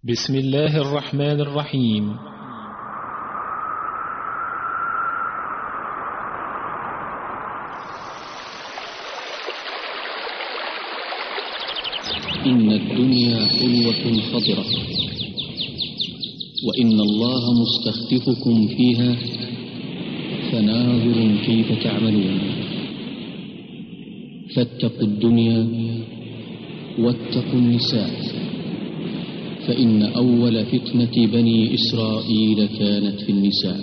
بسم الله الرحمن الرحيم. إن الدنيا حلوة خضرة، وإن الله مستخلفكم فيها فناظر كيف تعملون. فاتقوا الدنيا واتقوا النساء، فإن أول فتنة بني إسرائيل كانت في النساء.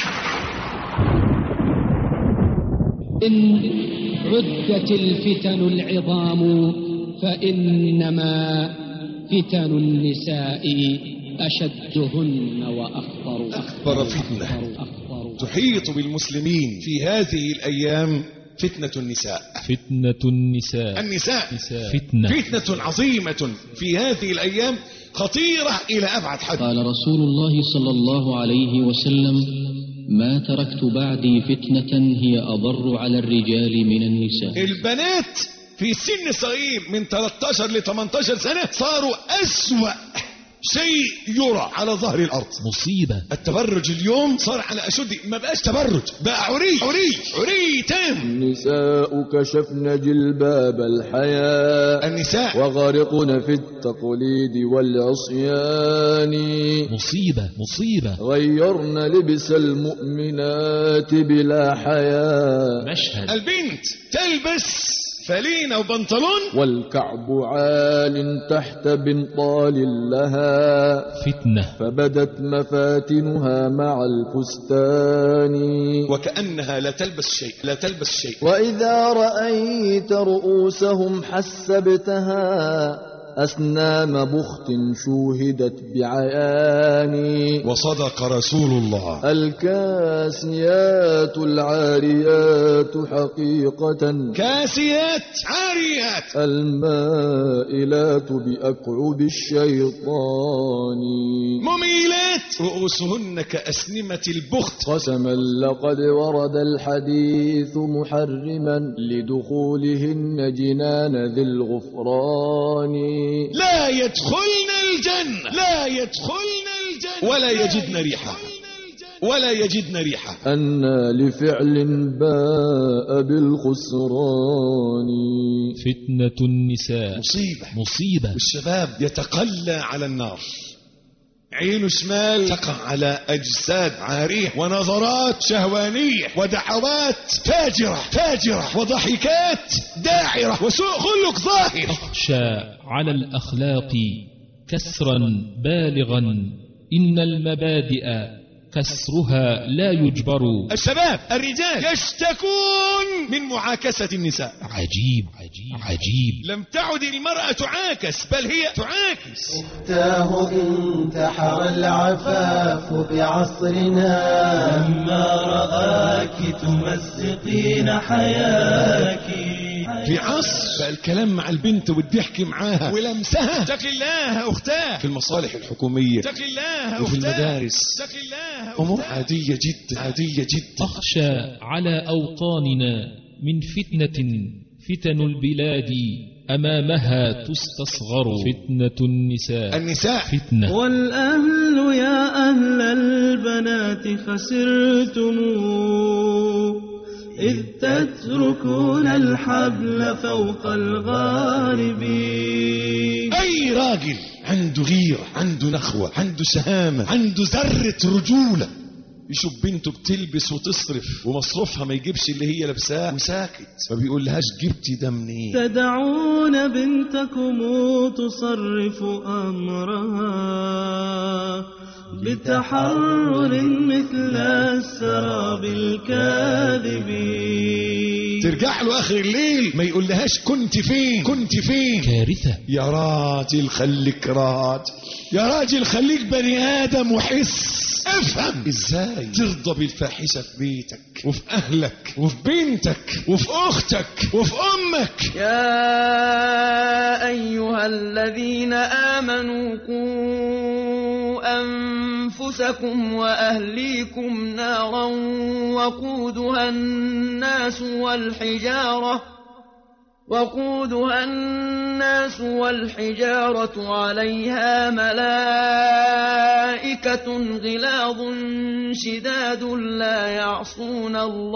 إن عدت الفتن العظام فإنما فتن النساء أشدهن وأخطر. أكبر فتنة تحيط بالمسلمين في هذه الأيام فتنة النساء. النساء فتنة عظيمة في هذه الأيام، خطيرة إلى أبعد حد. قال رسول الله صلى الله عليه وسلم: ما تركت بعدي فتنة هي أضر على الرجال من النساء. البنات في سن صغير من 13 ل 18 سنة صاروا أسوأ شيء يرى على ظهر الأرض. مصيبة. التبرج اليوم صار على أشد، ما بقاش تبرج، بقى عري تام. النساء كشفن جلباب الحياء، النساء وغرقن في التقليد والعصيان. مصيبة. غيرن لبس المؤمنات بلا حياء. مشهد. البنت تلبس فلينة وبنطلون والكعب عال تحت بنطال لها، فتنة. فبدت مفاتنها مع الفستان، وكأنها لا تلبس شيء. وإذا رأيت رؤوسهم حسبتها أسنام بخت شوهدت بعيان. وصدق رسول الله. الكاسيات العاريات حقيقة، كاسيات عاريات، المائلات بأكعب الشيطان، مميلات رؤوسهن كأسنمة البخت. قسما لقد ورد الحديث محرما لدخولهن جنان ذي الغفران. لا يدخلن الجنة ولا يجدن ريحة. أن لفعل باء بالخسران. فتنة النساء مصيبة. الشباب يتقلى على النار، عين شمال تقع على أجساد عارية، ونظرات شهوانية، ودعوات فاجرة، وضحكات داعرة، وسوء خلق ظاهر. أخشى على الأخلاق كسرا بالغا، إن المبادئ كسرها لا يجبر. الشباب الرجال يشتكون من معاكسة النساء. عجيب. لم تعد المرأة تعاكس، بل هي تعاكس. اختاه انتحر العفاف بعصرنا، لما رآك تمزقين حياك. في عصر بقى الكلام مع البنت والضحك معاها ولمسها، اتق الله أختاه، في المصالح الحكومية، اتق الله وفي المدارس، اتق الله، أمور عادية جدا. أخشى على أوطاننا من فتن البلاد أمامها تستصغر. فتنة النساء فتنة. والأهل يا أهل البنات خسرتم، إذ تتركون الحبل فوق الغارب. أي راجل عنده غيرة، عنده نخوة، عنده سهامة، عنده ذرة رجولة، يشوف بنته بتلبس وتصرف ومصروفها ما يجيبش اللي هي لابساه وساكت، ما بيقولهاش جبتي ده منين. تدعون بنتكم تصرف أمرها بتحرر مثل السراب الكاذب. ترجع له آخر الليل ما يقولهاش كنت فين. كارثة. يا راجل خليك بني آدم وحس. افهم ازاي ترضى بالفاحشة في بيتك وفي أهلك وفي بنتك وفي أختك وفي أمك. يا أيها الذين آمنوا قوا أنفسكم وأهليكم نارا وقودها الناس والحجارة وقودها الناس والحجارة عليها ملائكة غلاظ شداد لا يعصون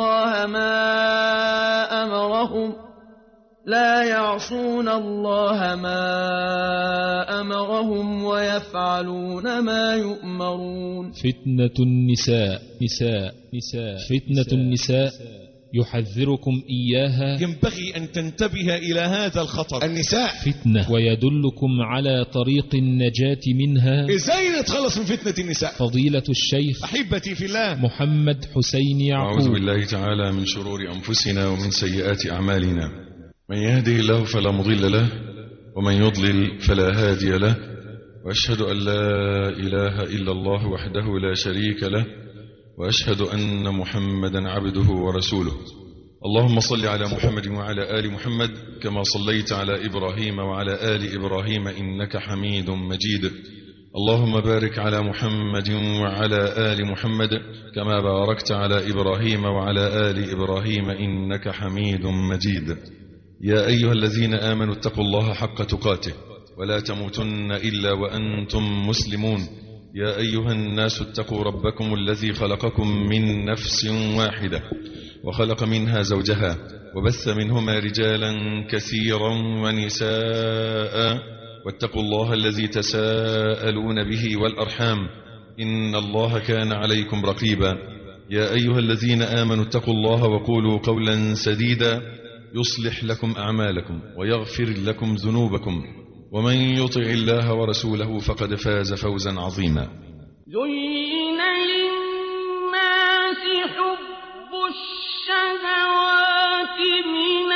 الله ما أمرهم ويفعلون ما يؤمرون. فتنة النساء فتنة النساء يحذركم إياها. ينبغي أن تنتبه إلى هذا الخطر. النساء فتنة، ويدلكم على طريق النجاة منها. إزاي نتخلص من فتنة النساء؟ فضيلة الشيخ أحبتي في الله محمد حسين يعقوب. أعوذ بالله تعالى من شرور أنفسنا ومن سيئات أعمالنا. من يهده الله فلا مضل له، ومن يضلل فلا هادي له، وأشهد أن لا إله إلا الله وحده لا شريك له، وأشهد أن محمدا عبده ورسوله. اللهم صل على محمد وعلى آل محمد كما صليت على إبراهيم وعلى آل إبراهيم إنك حميد مجيد. اللهم بارك على محمد وعلى آل محمد كما باركت على إبراهيم وعلى آل إبراهيم إنك حميد مجيد. يا أيها الذين آمنوا اتقوا الله حق تقاته ولا تموتن إلا وأنتم مسلمون. يا أيها الناس اتقوا ربكم الذي خلقكم من نفس واحدة وخلق منها زوجها وبث منهما رجالا كثيرا ونساء، واتقوا الله الذي تساءلون به والأرحام إن الله كان عليكم رقيبا. يا أيها الذين آمنوا اتقوا الله وقولوا قولا سديدا يصلح لكم أعمالكم ويغفر لكم ذنوبكم، ومن يطع الله ورسوله فقد فاز فوزا عظيما. زين للناس حب الشهوات من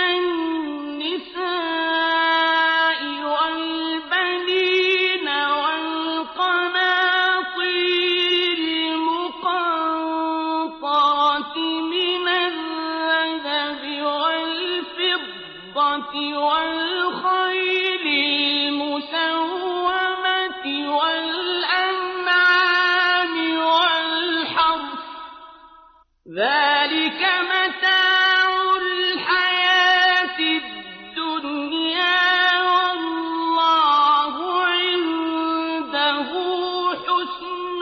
النساء والبنين والقناطير المقنطرة من الذهب والفضة والخيل المسومة والأنعام والحرث، ذلك متاع الحياة الدنيا والله عنده حسن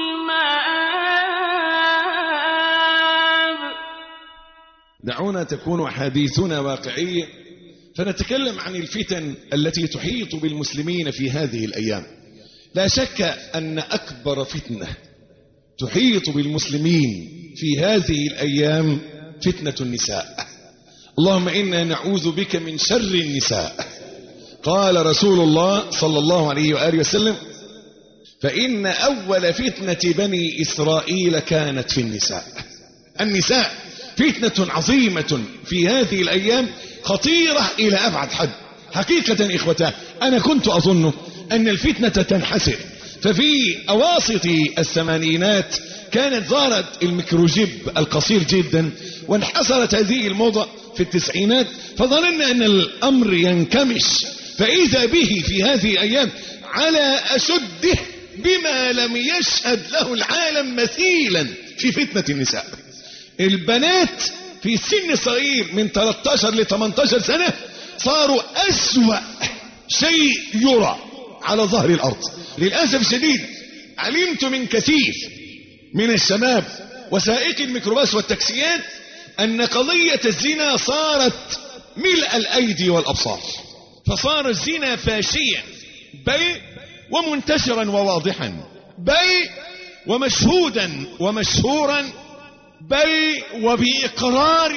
المآب. دعونا تكون حديثنا واقعي، فنتكلم عن الفتن التي تحيط بالمسلمين في هذه الأيام. لا شك أن أكبر فتنة تحيط بالمسلمين في هذه الأيام فتنة النساء. اللهم إنا نعوذ بك من شر النساء. قال رسول الله صلى الله عليه وآله وسلم: فإن أول فتنة بني إسرائيل كانت في النساء. النساء فتنة عظيمة في هذه الأيام، خطيرة إلى أبعد حد. حقيقة إخوتاه، أنا كنت أظن أن الفتنة تنحسر، ففي أواسط الثمانينات كانت ظهرت الميكروجيب القصير جدا، وانحسرت هذه الموضة في التسعينات، فظننا أن الأمر ينكمش، فإذا به في هذه الأيام على أشده بما لم يشهد له العالم مثيلا في فتنة النساء. البنات في سن صغير من 13 ل 18 سنة صاروا أسوأ شيء يرى على ظهر الأرض. للأسف الشديد علمت من كثير من الشباب وسائق الميكروباص والتاكسيات أن قضية الزنا صارت ملء الأيدي والأبصار، فصار الزنا فاشيا بل ومنتشرا وواضحا، بل ومشهودا ومشهورا، بل وبإقرار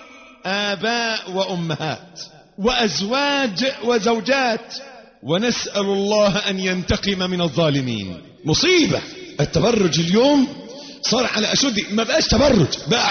آباء وأمهات وأزواج وزوجات، ونسأل الله أن ينتقم من الظالمين. مصيبة. التبرج اليوم صار على أشد، ما بقاش تبرج، بقى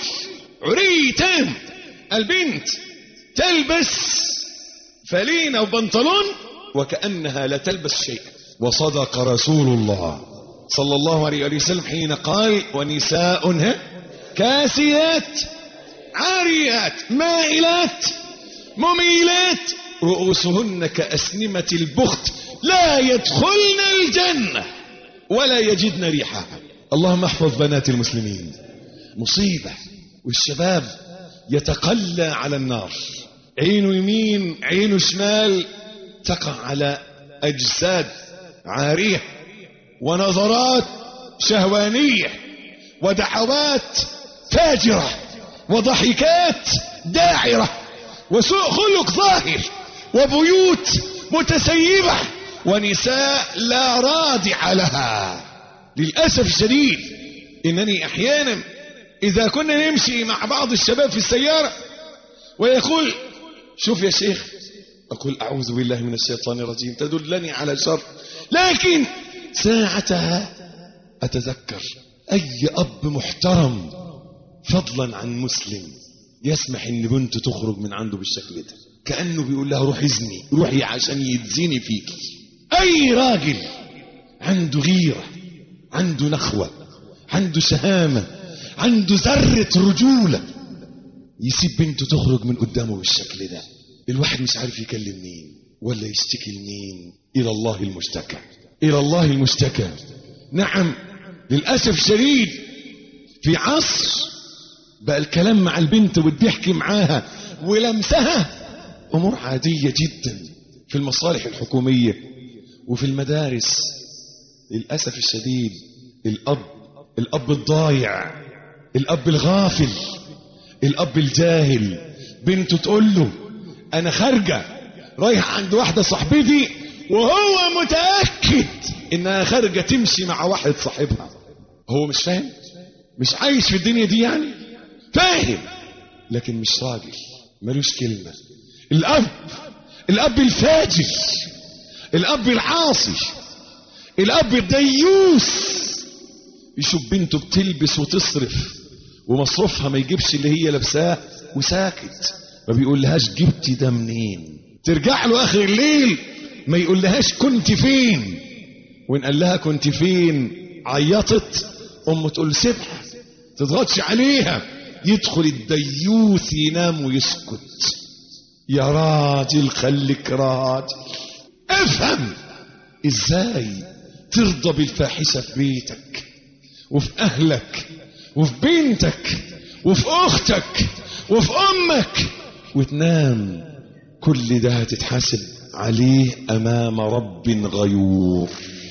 عري تام. البنت تلبس فلينة وبنطلون وكأنها لا تلبس شيء. وصدق رسول الله صلى الله عليه وسلم حين قال: ونساء كاسيات عاريات مائلات مميلات رؤوسهن كأسنمة البخت لا يدخلن الجنة ولا يجدن ريحها. اللهم احفظ بنات المسلمين. مصيبة. والشباب يتقلى على النار. عينه يمين عينه شمال تقع على أجساد عارية ونظرات شهوانية ودعوات فاجرة وضحكات داعرة وسوء خلق ظاهر وبيوت متسيبة ونساء لا رادع لها. للأسف الشديد إنني أحيانا إذا كنا نمشي مع بعض الشباب في السيارة ويقول شوف يا شيخ، أقول أعوذ بالله من الشيطان الرجيم، تدلني على شر، لكن ساعتها أتذكر أي أب محترم فضلا عن مسلم يسمح إن بنته تخرج من عنده بالشكل ده، كأنه بيقول لها روحي زني، روحي عشان يتزني فيكي. أي راجل عنده غيرة، عنده نخوة، عنده شهامة، عنده ذرة رجولة يسيب بنته تخرج من قدامه بالشكل ده؟ الواحد مش عارف يكلم مين ولا يشتكي لمين. إلى الله المشتكى، إلى الله المشتكى. نعم للأسف الشديد في عصر بقى الكلام مع البنت والضحك معاها ولمسها أمور عادية جدا في المصالح الحكومية وفي المدارس. للأسف الشديد الأب الضايع، الأب الغافل، الأب الجاهل، بنته تقول له أنا خارجة رايحة عند واحدة صاحبتي وهو متأكد إنها خارجة تمشي مع واحد صاحبها. هو مش فاهم، مش عايش في الدنيا دي، يعني فاهم لكن مش راجل، ملوش كلمة. الأب الفاجر، الأب العاصي، الأب الديوس يشوف بنته بتلبس وتصرف ومصروفها ما يجيبش اللي هي لابساه وساكت، ما بيقول لهاش جبتي ده منين. ترجع له آخر الليل ما يقول لهاش كنت فين، وإن قال لها كنت فين عيطت أمه تقول سيبها تضغطش عليها. يدخل الديوث ينام ويسكت. يا راجل خليك راجل، افهم ازاي ترضى بالفاحشة في بيتك وفي اهلك وفي بنتك وفي اختك وفي امك وتنام. كل ده هتتحاسب عليه امام رب غيور.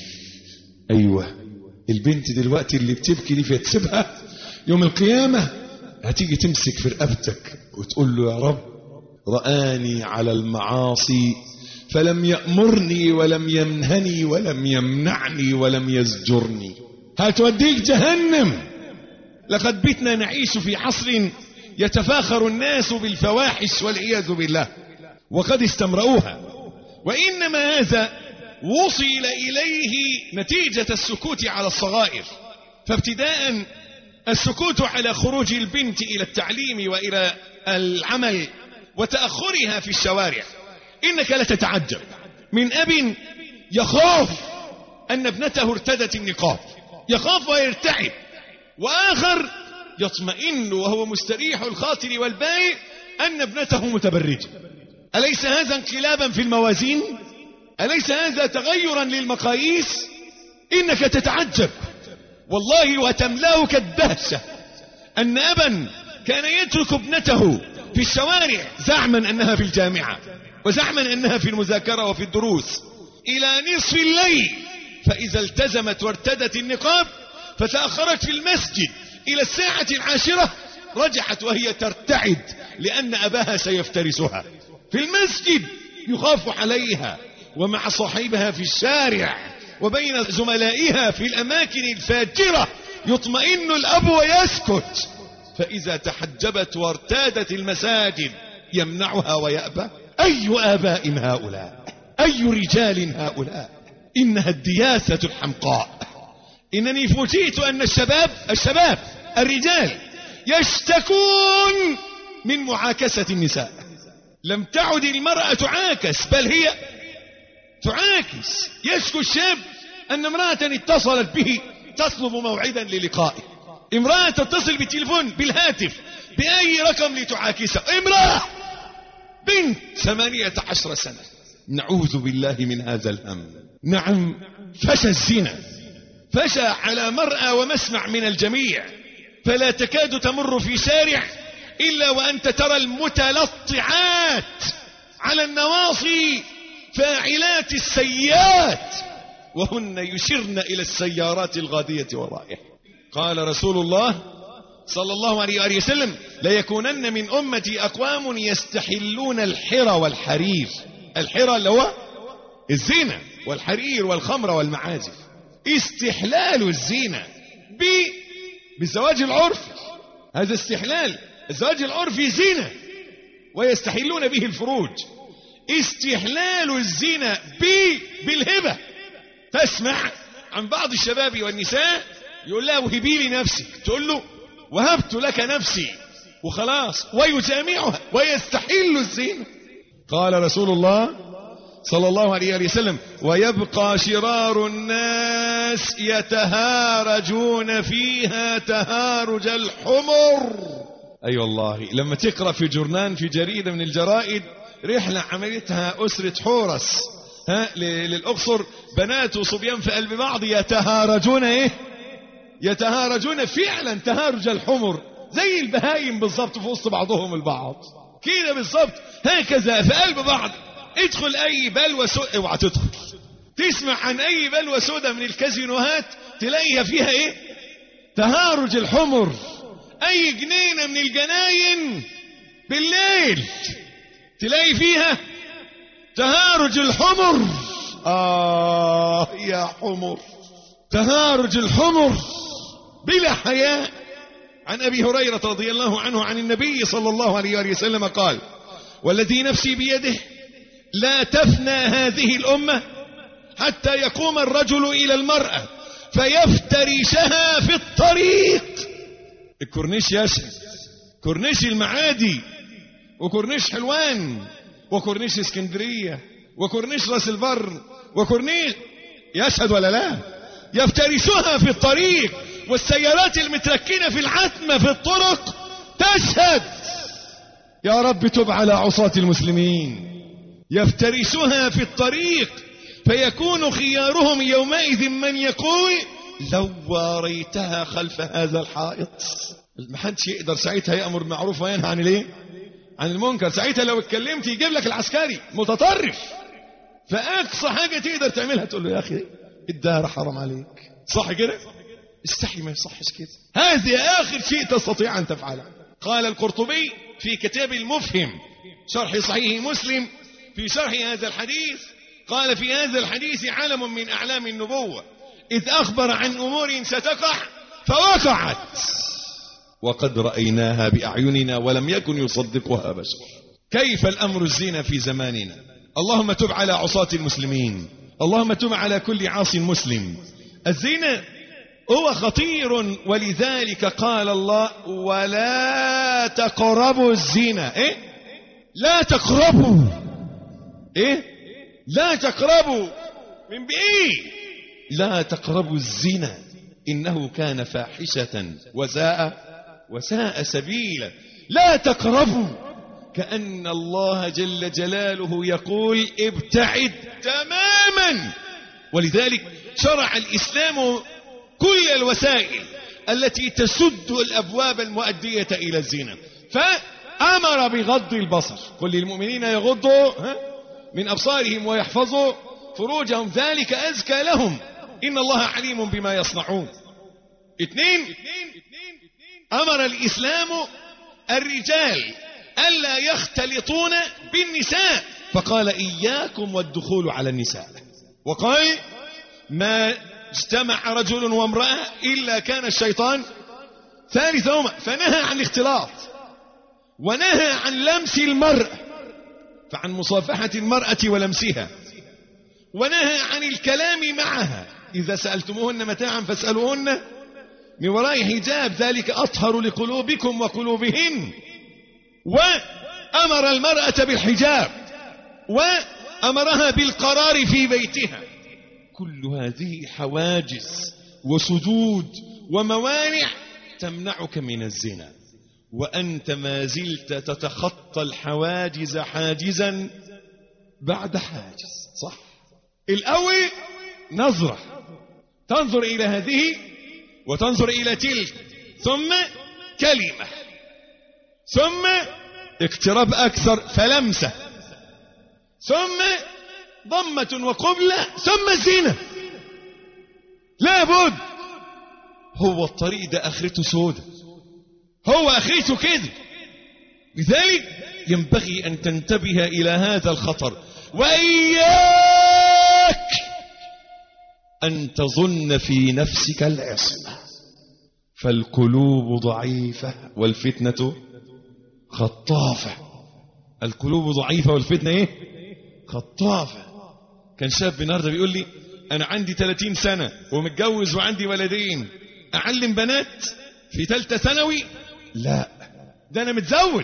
ايوه البنت دلوقتي اللي بتبكي دي فتسيبها يوم القيامة هتيجي تمسك في رقبتك وتقول له يا رب رآني على المعاصي فلم يأمرني ولم ينهني ولم يمنعني ولم يزجرني. هتوديك جهنم. لقد بتنا نعيش في عصر يتفاخر الناس بالفواحش والعياذ بالله وقد استمرؤوها، وإنما هذا وصل إليه نتيجة السكوت على الصغائر. فابتداء السكوت على خروج البنت إلى التعليم وإلى العمل وتأخرها في الشوارع. إنك لتتعجب من أب يخاف أن ابنته ارتدت النقاب، يخاف ويرتعب، وآخر يطمئن وهو مستريح الخاطر والبال أن ابنته متبرجة. أليس هذا انقلابا في الموازين؟ أليس هذا تغيرا للمقاييس؟ إنك تتعجب والله وتملاك الدهشة أن أبا كان يترك ابنته في الشوارع زعما أنها في الجامعة وزعما أنها في المذاكرة وفي الدروس إلى نصف الليل، فإذا التزمت وارتدت النقاب فتأخرت في المسجد إلى الساعة 10 رجعت وهي ترتعد لأن أباها سيفترسها في المسجد، يخاف عليها ومع صاحبها في الشارع وبين زملائها في الأماكن الفاجرة يطمئن الأب ويسكت. فإذا تحجبت وارتادت المساجد يمنعها ويأبى. أي آباء هؤلاء، أي رجال هؤلاء، إنها الدياثة الحمقاء. إنني فوجئت أن الشباب الرجال يشتكون من معاكسة النساء. لم تعد المرأة تعاكس بل هي تعاكس. يشكو الشاب أن امرأة اتصلت به تطلب موعدا للقائه، امرأة تتصل بالتليفون بالهاتف بأي رقم لتعاكسه، امرأة بنت 18 سنة. نعوذ بالله من هذا الهم. نعم فشى الزنا، فشى على مرأى ومسمع من الجميع، فلا تكاد تمر في شارع إلا وأنت ترى المتلطعات على النواصي فاعلات السيئات وهن يشرن إلى السيارات الغادية والرائحة. قال رسول الله صلى الله عليه وآله وسلم: ليكونن من أمتي أقوام يستحلون الحرى والحرير. الحرى اللي هو الزنا، والحرير والخمر والمعازف. استحلال الزنا بالزواج العرفي، هذا استحلال. الزواج العرفي زنا ويستحلون به الفروج. استحلال الزنا بالهبة. تسمع عن بعض الشباب والنساء يقول لها: وهبي لي نفسك، تقول له: وهبت لك نفسي، وخلاص، ويجامعها ويستحل الزنا. قال رسول الله صلى الله عليه وسلم: ويبقى شرار الناس يتهارجون فيها تهارج الحمر. أي والله، لما تقرأ في جورنان، في جريدة من الجرائد، رحلة عملتها أسرة حورس للأقصر، بنات وصبيان في قلب بعض يتهارجون. يتهارجون فعلا تهارج الحمر، زي البهايم بالضبط في وسط بعضهم البعض كده بالضبط، هكذا في قلب بعض. ادخل اي بلوى سودة، اوعى تدخل تسمع عن اي بلوى سودة من الكازينوهات تلاقيها فيها تهارج الحمر. اي جنينة من الجناين بالليل تلاقي فيها تهارج الحمر. يا حمر، تهارج الحمر بلا حياء. عن أبي هريرة رضي الله عنه عن النبي صلى الله عليه وسلم قال: والذي نفسي بيده لا تفنى هذه الأمة حتى يقوم الرجل إلى المرأة فيفترشها في الطريق. الكورنيش يشهد، كورنيش المعادي، وكورنيش حلوان، وكورنيش اسكندرية، وكورنيش راس البر، وكورنيش، يشهد ولا لا؟ يفترشها في الطريق، والسيارات المتركنة في العتمة في الطرق تشهد. يا رب تب على عصاة المسلمين. يفترشها في الطريق فيكون خيارهم يومئذ من يقول: لو واريتها خلف هذا الحائط. ما حدش يقدر ساعتها يأمر بالمعروف وينهى عن المنكر. ساعتها لو اتكلمت يجيب لك العسكري متطرف. فأقصى حاجة تقدر تعملها تقول له: يا أخي الدار حرام عليك، صح كده؟ استحي، ما يصحش كده. هذه آخر شيء تستطيع أن تفعله. قال القرطبي في كتاب المفهم شرح صحيح مسلم في شرح هذا الحديث، قال: في هذا الحديث علم من أعلام النبوة، إذ أخبر عن أمور ستقع فوقعت، وقد رأيناها بأعيننا ولم يكن يصدقها بشر. كيف الأمر الزنا في زماننا؟ اللهم تب على عصاة المسلمين، اللهم تب على كل عاص مسلم. الزنا هو خطير، ولذلك قال الله: ولا تقربوا الزنا. لا تقربوا. لا تقربوا من بإيه؟ لا تقربوا الزنا إنه كان فاحشة وساء سبيلا. لا تقربوا، كأن الله جل جلاله يقول: ابتعد تماما. ولذلك شرع الإسلام كل الوسائل التي تسد الأبواب المؤدية إلى الزنا، فأمر بغض البصر. قل للمؤمنين يغضوا من أبصارهم ويحفظوا فروجهم ذلك أزكى لهم إن الله عليم بما يصنعون. 2، أمر الإسلام الرجال ألا يختلطون بالنساء، فقال: إياكم والدخول على النساء. وقال: ما اجتمع رجل وامرأة إلا كان الشيطان ثالثهما، فنهى عن الاختلاط، ونهى عن لمس المرأة، فعن مصافحة المرأة ولمسها، ونهى عن الكلام معها. إذا سألتموهن متاعا فاسألوهن من وراء حجاب، ذلك أطهر لقلوبكم وقلوبهن. وأمر المرأة بالحجاب، وأمرها بالقرار في بيتها. كل هذه حواجز وسدود وموانع تمنعك من الزنا، وأنت ما زلت تتخطى الحواجز حاجزا بعد حاجز. صح؟ الأول نظرة، تنظر إلى هذه وتنظر إلى تلك، ثم كلمة، ثم اقتراب أكثر فلمسة، ثم ضمة وقبلة، ثم الزينة. لابد. هو الطريق ده آخرته سودة، هو آخرته كده. لذلك ينبغي أن تنتبه إلى هذا الخطر، وإياك أن تظن في نفسك العصمة، فالقلوب ضعيفة والفتنة خطافة. القلوب ضعيفة والفتنة ايه؟ خطافة. كان شاب النهارده بيقول لي انا عندي 30 سنة ومتجوز وعندي ولدين، اعلم بنات في ثالثه ثانوي؟ لا، ده انا متزوج.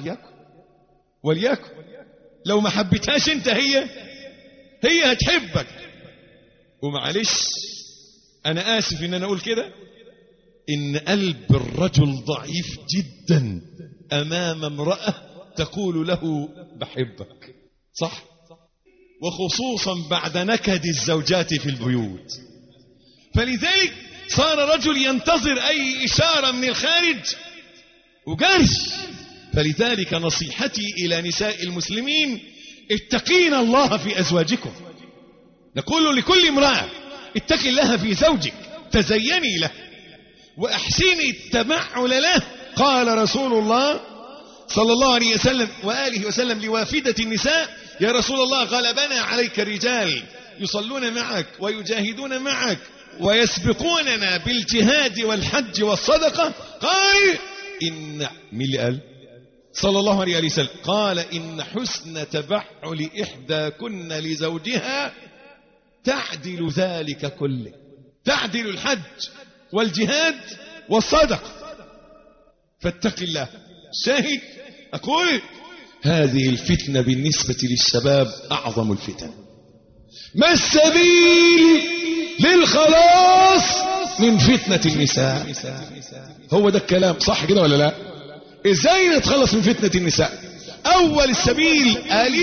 وليكن لو ما حبيتهاش انت هي هتحبك. ومعلش انا اسف ان انا اقول كده، ان قلب الرجل ضعيف جدا امام امرأة تقول له بحبك، صح؟ وخصوصا بعد نكد الزوجات في البيوت. فلذلك صار رجل ينتظر اي اشارة من الخارج وجارش. فلذلك نصيحتي الى نساء المسلمين: اتقين الله في ازواجكم. نقول لكل امرأة: اتقي الله في زوجك، تزيني له واحسني التبعل له. قال رسول الله صلى الله عليه وسلم وآله وسلم لوافدة النساء: يا رسول الله، غلبنا عليك الرجال يصلون معك ويجاهدون معك ويسبقوننا بالجهاد والحج والصدقة. قال إن من اللي قال صلى الله عليه وسلم؟ قال إن حسن تبعل إحداكن لزوجها تعدل ذلك كله، تعدل الحج والجهاد والصدقة. فاتق الله. شاهد أقول هذه الفتنة بالنسبة للشباب أعظم الفتن. ما السبيل للخلاص من فتنة النساء؟ هو ده الكلام، صح كده ولا لا؟ ازاي نتخلص من فتنة النساء؟ اول السبيل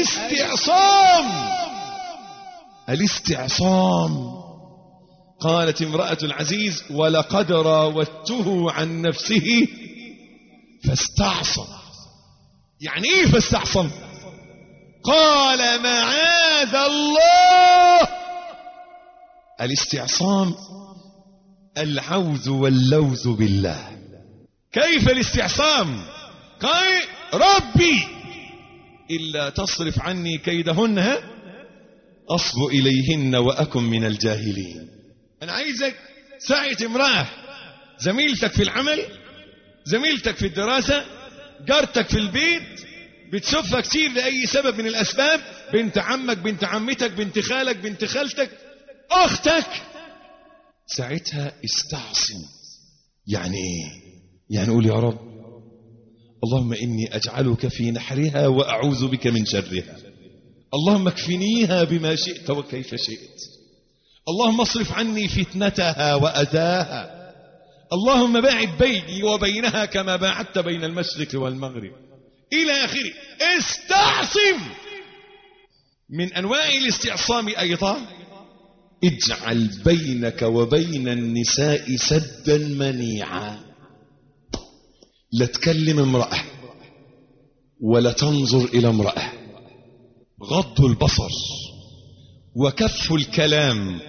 الاستعصام. قالت امرأة العزيز: ولقد راودته عن نفسه فاستعصم. يعني ايه فاستعصم؟ قال معاذ الله. الاستعصام العوذ واللوذ بالله. كيف الاستعصام؟ قال: ربي إلا تصرف عني كيدهن أصب إليهن وأكن من الجاهلين. أنا عايزك ساعة امرأة زميلتك في العمل، زميلتك في الدراسة، جارتك في البيت، بتشوفها كتير لأي سبب من الأسباب، بنت عمك، بنت عمتك، بنت خالك، بنت خالتك، أختك، ساعتها استعصم. يعني إيه؟ يعني قول: يا رب اللهم إني أجعلك في نحرها وأعوذ بك من شرها، اللهم اكفنيها بما شئت وكيف شئت، اللهم اصرف عني فتنتها وأذاها، اللهم باعد بيني وبينها كما باعدت بين المشرق والمغرب، إلى آخره. استعصم. من أنواع الاستعصام أيضا: اجعل بينك وبين النساء سدا منيعا. لا تكلم امرأة ولا تنظر إلى امرأة. غض البصر وكف الكلام.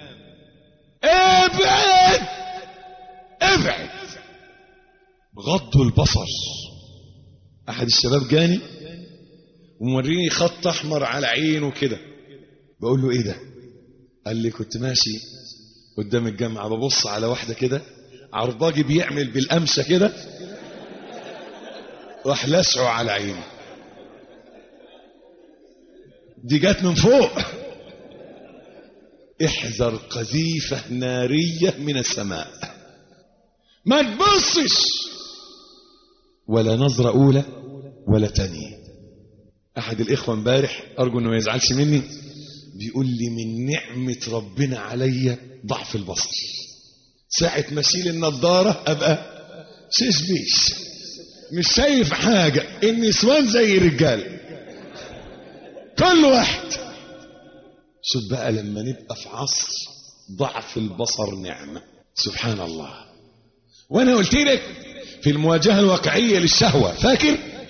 ابعد. غض البصر. أحد الشباب جاني وموريني خط أحمر على عينه كده. بقول له: إيه ده؟ قال لي: كنت ماشي قدام الجامعة ببص على واحدة كده، عرباجي بيعمل بالأمشة كده، راح لسعه على عيني. دي جات من فوق. احذر قذيفة نارية من السماء. ما تبصش، ولا نظرة أولى ولا تانية. أحد الإخوة امبارح، أرجو أنه ما يزعلش مني، بيقول لي: من نعمة ربنا علي ضعف البصر، ساعة ما اشيل النظارة أبقى ششبيش، مش شايف حاجة. النسوان زي الرجال، كل واحد. شوف بقى لما نبقى في عصر ضعف البصر نعمة، سبحان الله. وانا قلت لك في المواجهة الواقعية للشهوة، فاكر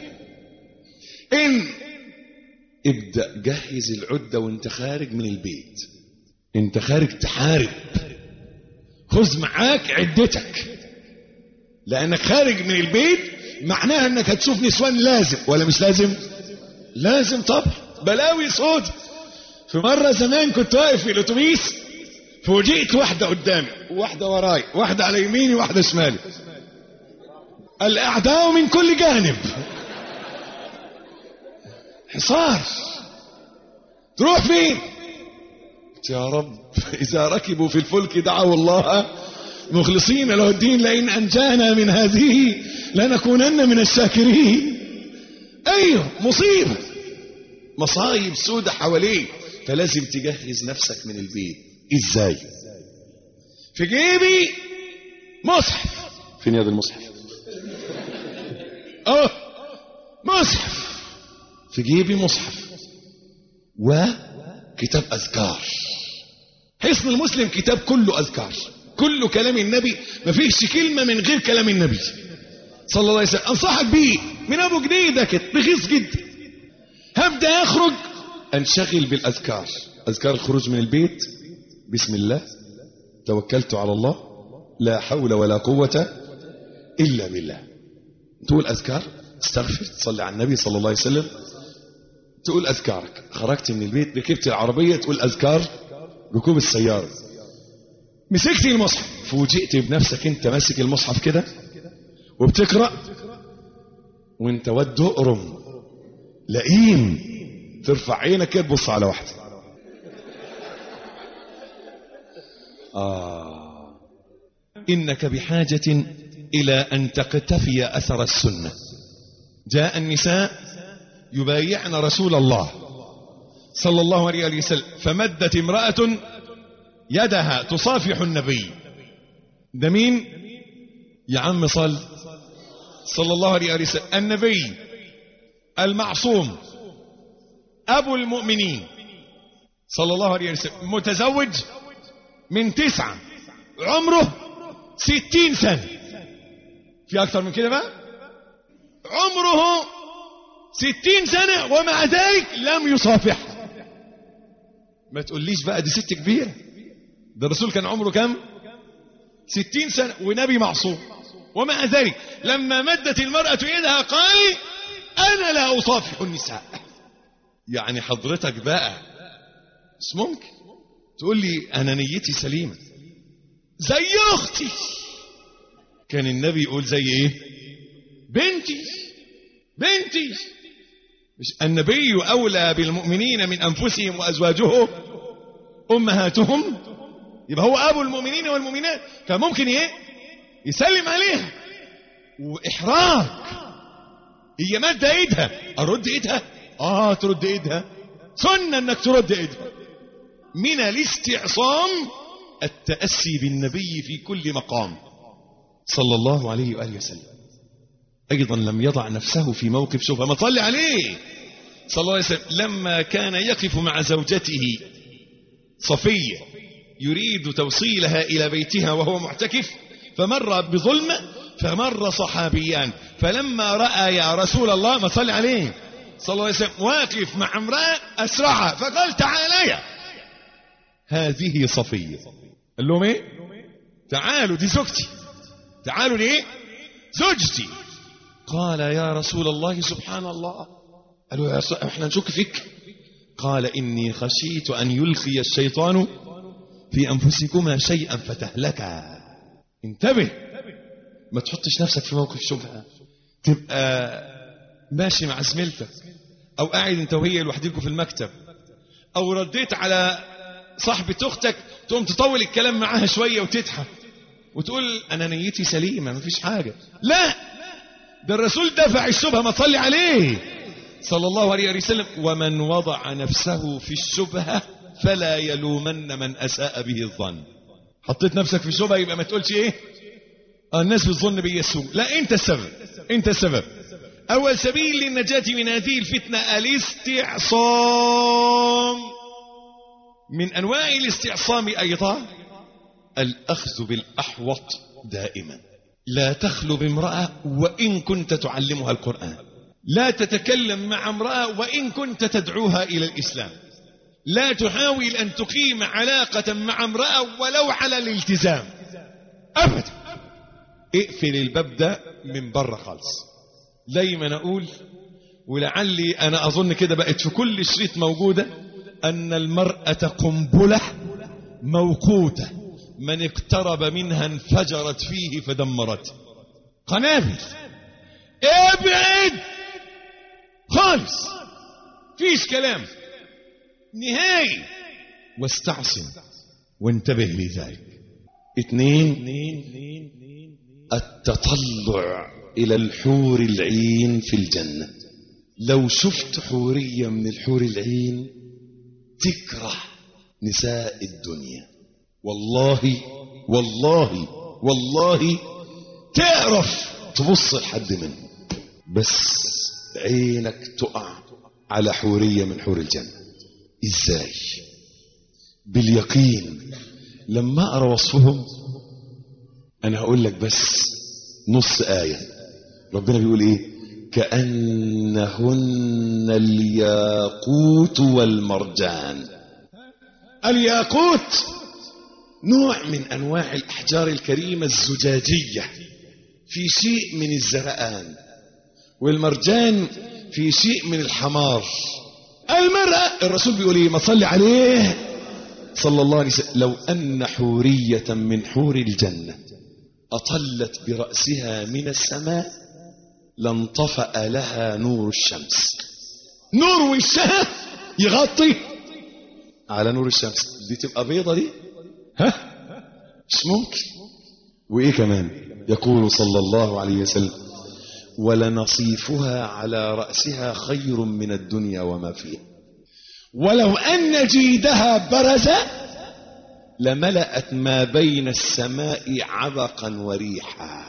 إن ابدأ جهز العدة وانت خارج من البيت، انت خارج تحارب، خذ معاك عدتك، لأنك خارج من البيت معناها انك هتشوف نسوان. لازم ولا مش لازم؟ لازم طبعا. بلاوي صوت. في مرة زمان كنت واقف في الأتوبيس، فوجئت واحدة قدامي وواحدة وراي، واحدة على يميني وواحدة شمالي، الأعداء من كل جانب، حصار. تروح فين؟ يا رب إذا ركبوا في الفلك دعوا الله مخلصين له الدين لئن أنجانا من هذه لنكونن من الشاكرين. أيوه مصيبة، مصايب سودة حواليك، فلازم تجهز نفسك من البيت. إزاي؟ في جيبي مصحف. فين هذا المصحف؟ مصحف في جيبي، مصحف وكتاب أذكار. حصن المسلم كتاب كله أذكار، كله كلام النبي، ما فيش كلمة من غير كلام النبي صلى الله عليه وسلم. أنصحك بيه من أبو جديد، كده رخيص جدا. هبدأ أخرج أنشغل بالأذكار، أذكار الخروج من البيت: بسم الله توكلت على الله لا حول ولا قوة إلا بالله. تقول أذكار، تستغفر، تصلي على النبي صلى الله عليه وسلم، تقول أذكارك. خرجت من البيت، ركبت العربية، تقول أذكار ركوب السيارة. مسكت المصحف، فوجئت بنفسك انت ماسك المصحف كده وبتقرأ وانت ود اقرم لئيم، ترفع عينك كده تبص على واحدة. إنك بحاجة إلى أن تقتفي أثر السنة. جاء النساء يبايعن رسول الله صلى الله عليه وسلم، فمدت امرأة يدها تصافح النبي. ده مين يا عم؟ صلى الله عليه وسلم، النبي المعصوم أبو المؤمنين صلى الله عليه وسلم، متزوج من 9، عمره 60 سنة. في أكثر من كده بقى؟ عمره 60 سنة ومع ذلك لم يصافح. ما تقوليش بقى دي ست كبيرة، ده الرسول كان عمره كم؟ 60 سنة ونبي معصوم، ومع ذلك لما مدت المرأة يدها قال أنا لا أصافح النساء. يعني حضرتك بقى مش ممكن تقول لي أنا نيتي سليمة زي أختي. كان النبي يقول زي إيه؟ بنتي. مش النبي أولى بالمؤمنين من أنفسهم وأزواجه أمهاتهم؟ يبقى هو أبو المؤمنين والمؤمنات، فممكن إيه؟ يسلم عليها. وإحراج، هي مد إيدها، أرد إيدها؟ ترد إيدها، سنة أنك ترد إيدها. من الاستعصام التأسي بالنبي في كل مقام صلى الله عليه وآله وسلم. أيضا لم يضع نفسه في موقف شبهة. ما صلي عليه صلى الله عليه وسلم لما كان يقف مع زوجته صفية يريد توصيلها إلى بيتها وهو معتكف، فمر بظلمة، فمر صحابيان، فلما رأى يا رسول الله، ما صلي عليه صلى الله عليه وسلم، واقف مع امرأة أسرعها، فقال تعالى هذه صفية. قال لهم ايه؟ تعالوا دي زوجتي. تعالوا ليه؟ زوجتي. قال يا رسول الله سبحان الله. قالوا يا احنا نشك فيك. قال إني خشيت أن يلقي الشيطان في أنفسكما شيئا فتهلكا. انتبه، ما تحطش نفسك في موقف شبهة. تبقى ماشي مع زميلتك، أو قاعد انت وهي لوحدكم في المكتب، أو رديت على صاحبة أختك، تقوم تطول الكلام معاها شوية وتضحك وتقول أنا نيتي سليمة مفيش حاجة. لا، ده الرسول دفع الشبهة. ما تصلي عليه صلى الله عليه وسلم. ومن وضع نفسه في الشبهة فلا يلومن من أساء به الظن. حطيت نفسك في الشبهة يبقى ما تقولش ايه الناس بتظن بي السوء. لا، انت السبب. أول سبيل للنجاة من هذه الفتنة الاستعصام. من أنواع الاستعصام أيضا الأخذ بالأحوط دائما. لا تخلو بامرأة وإن كنت تعلمها القرآن. لا تتكلم مع امرأة وإن كنت تدعوها إلى الإسلام. لا تحاول أن تقيم علاقة مع امرأة ولو على الالتزام أبدا. اقفل الباب ده من بره خالص. دايما أقول، ولعلي أنا أظن كده بقت في كل شريط موجودة، أن المرأة قنبلة موقوتة من اقترب منها انفجرت فيه فدمرته. قنابل. ابعد خالص، فيش كلام نهائي. واستعصم وانتبه لذلك. 2 التطلع إلى الحور العين في الجنة. لو شفت حورية من الحور العين تكره نساء الدنيا. والله والله والله تعرف تبص لحد منه، بس عينك تقع على حورية من حور الجنة. ازاي؟ باليقين. لما اقرا وصفهم انا هقول لك بس نص آية. ربنا بيقول ايه؟ كأنهن الياقوت والمرجان. الياقوت نوع من انواع الاحجار الكريمة الزجاجية في شيء من الزرقان، والمرجان في شيء من الحمار. المرأة الرسول بيقول ايه؟ ما تصلي عليه صلى الله عليه وسلم، لو ان حورية من حور الجنة اطلت برأسها من السماء لانطفأ لها نور الشمس. نور وشها يغطي على نور الشمس. دي تبقى بيضة دي؟ ها؟ مش ممكن. وايه كمان؟ يقول صلى الله عليه وسلم ولنصيفها على رأسها خير من الدنيا وما فيها، ولو أن جيدها برز لملأت ما بين السماء عبقا وريحا.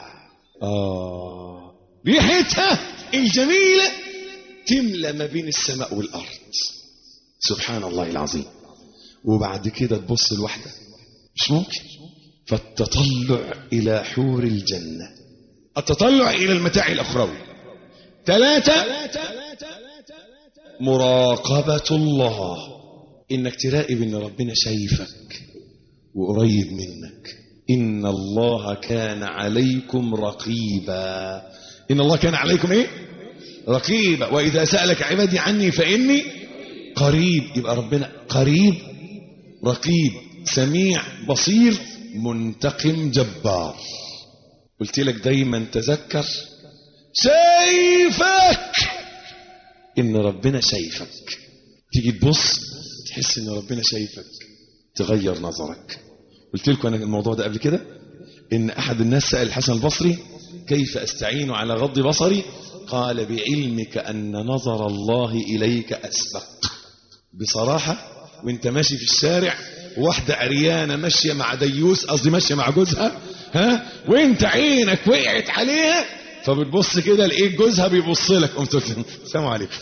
ريحتها الجميلة تملى ما بين السماء والأرض. سبحان الله العظيم. وبعد كده تبص الوحدة مش ممكن. فالتطلع إلى حور الجنة، التطلع إلى المتاع الأخروي. 3 مراقبة الله، إنك تراقب إن ربنا شايفك وقريب منك. إن الله كان عليكم رقيبا. إن الله كان عليكم إيه؟ رقيبا. وإذا سألك عبادي عني فإني قريب. يبقى ربنا قريب رقيب سميع بصير منتقم جبار. قلت لك دايما تذكر شايفك، ان ربنا شايفك. تيجي تبص تحس ان ربنا شايفك تغير نظرك. قلت لكم انا الموضوع ده قبل كده، ان احد الناس سأل الحسن البصري كيف استعين على غض بصري؟ قال بعلمك ان نظر الله اليك اسبق. بصراحة وانت ماشي في الشارع واحدة عريانة ماشية مع ديوس، قصدي ماشية مع جوزها، وانت عينك وقعت عليها فبتبص كده لقيت جوزها بيبص لك، قمت قلت السلام عليكم.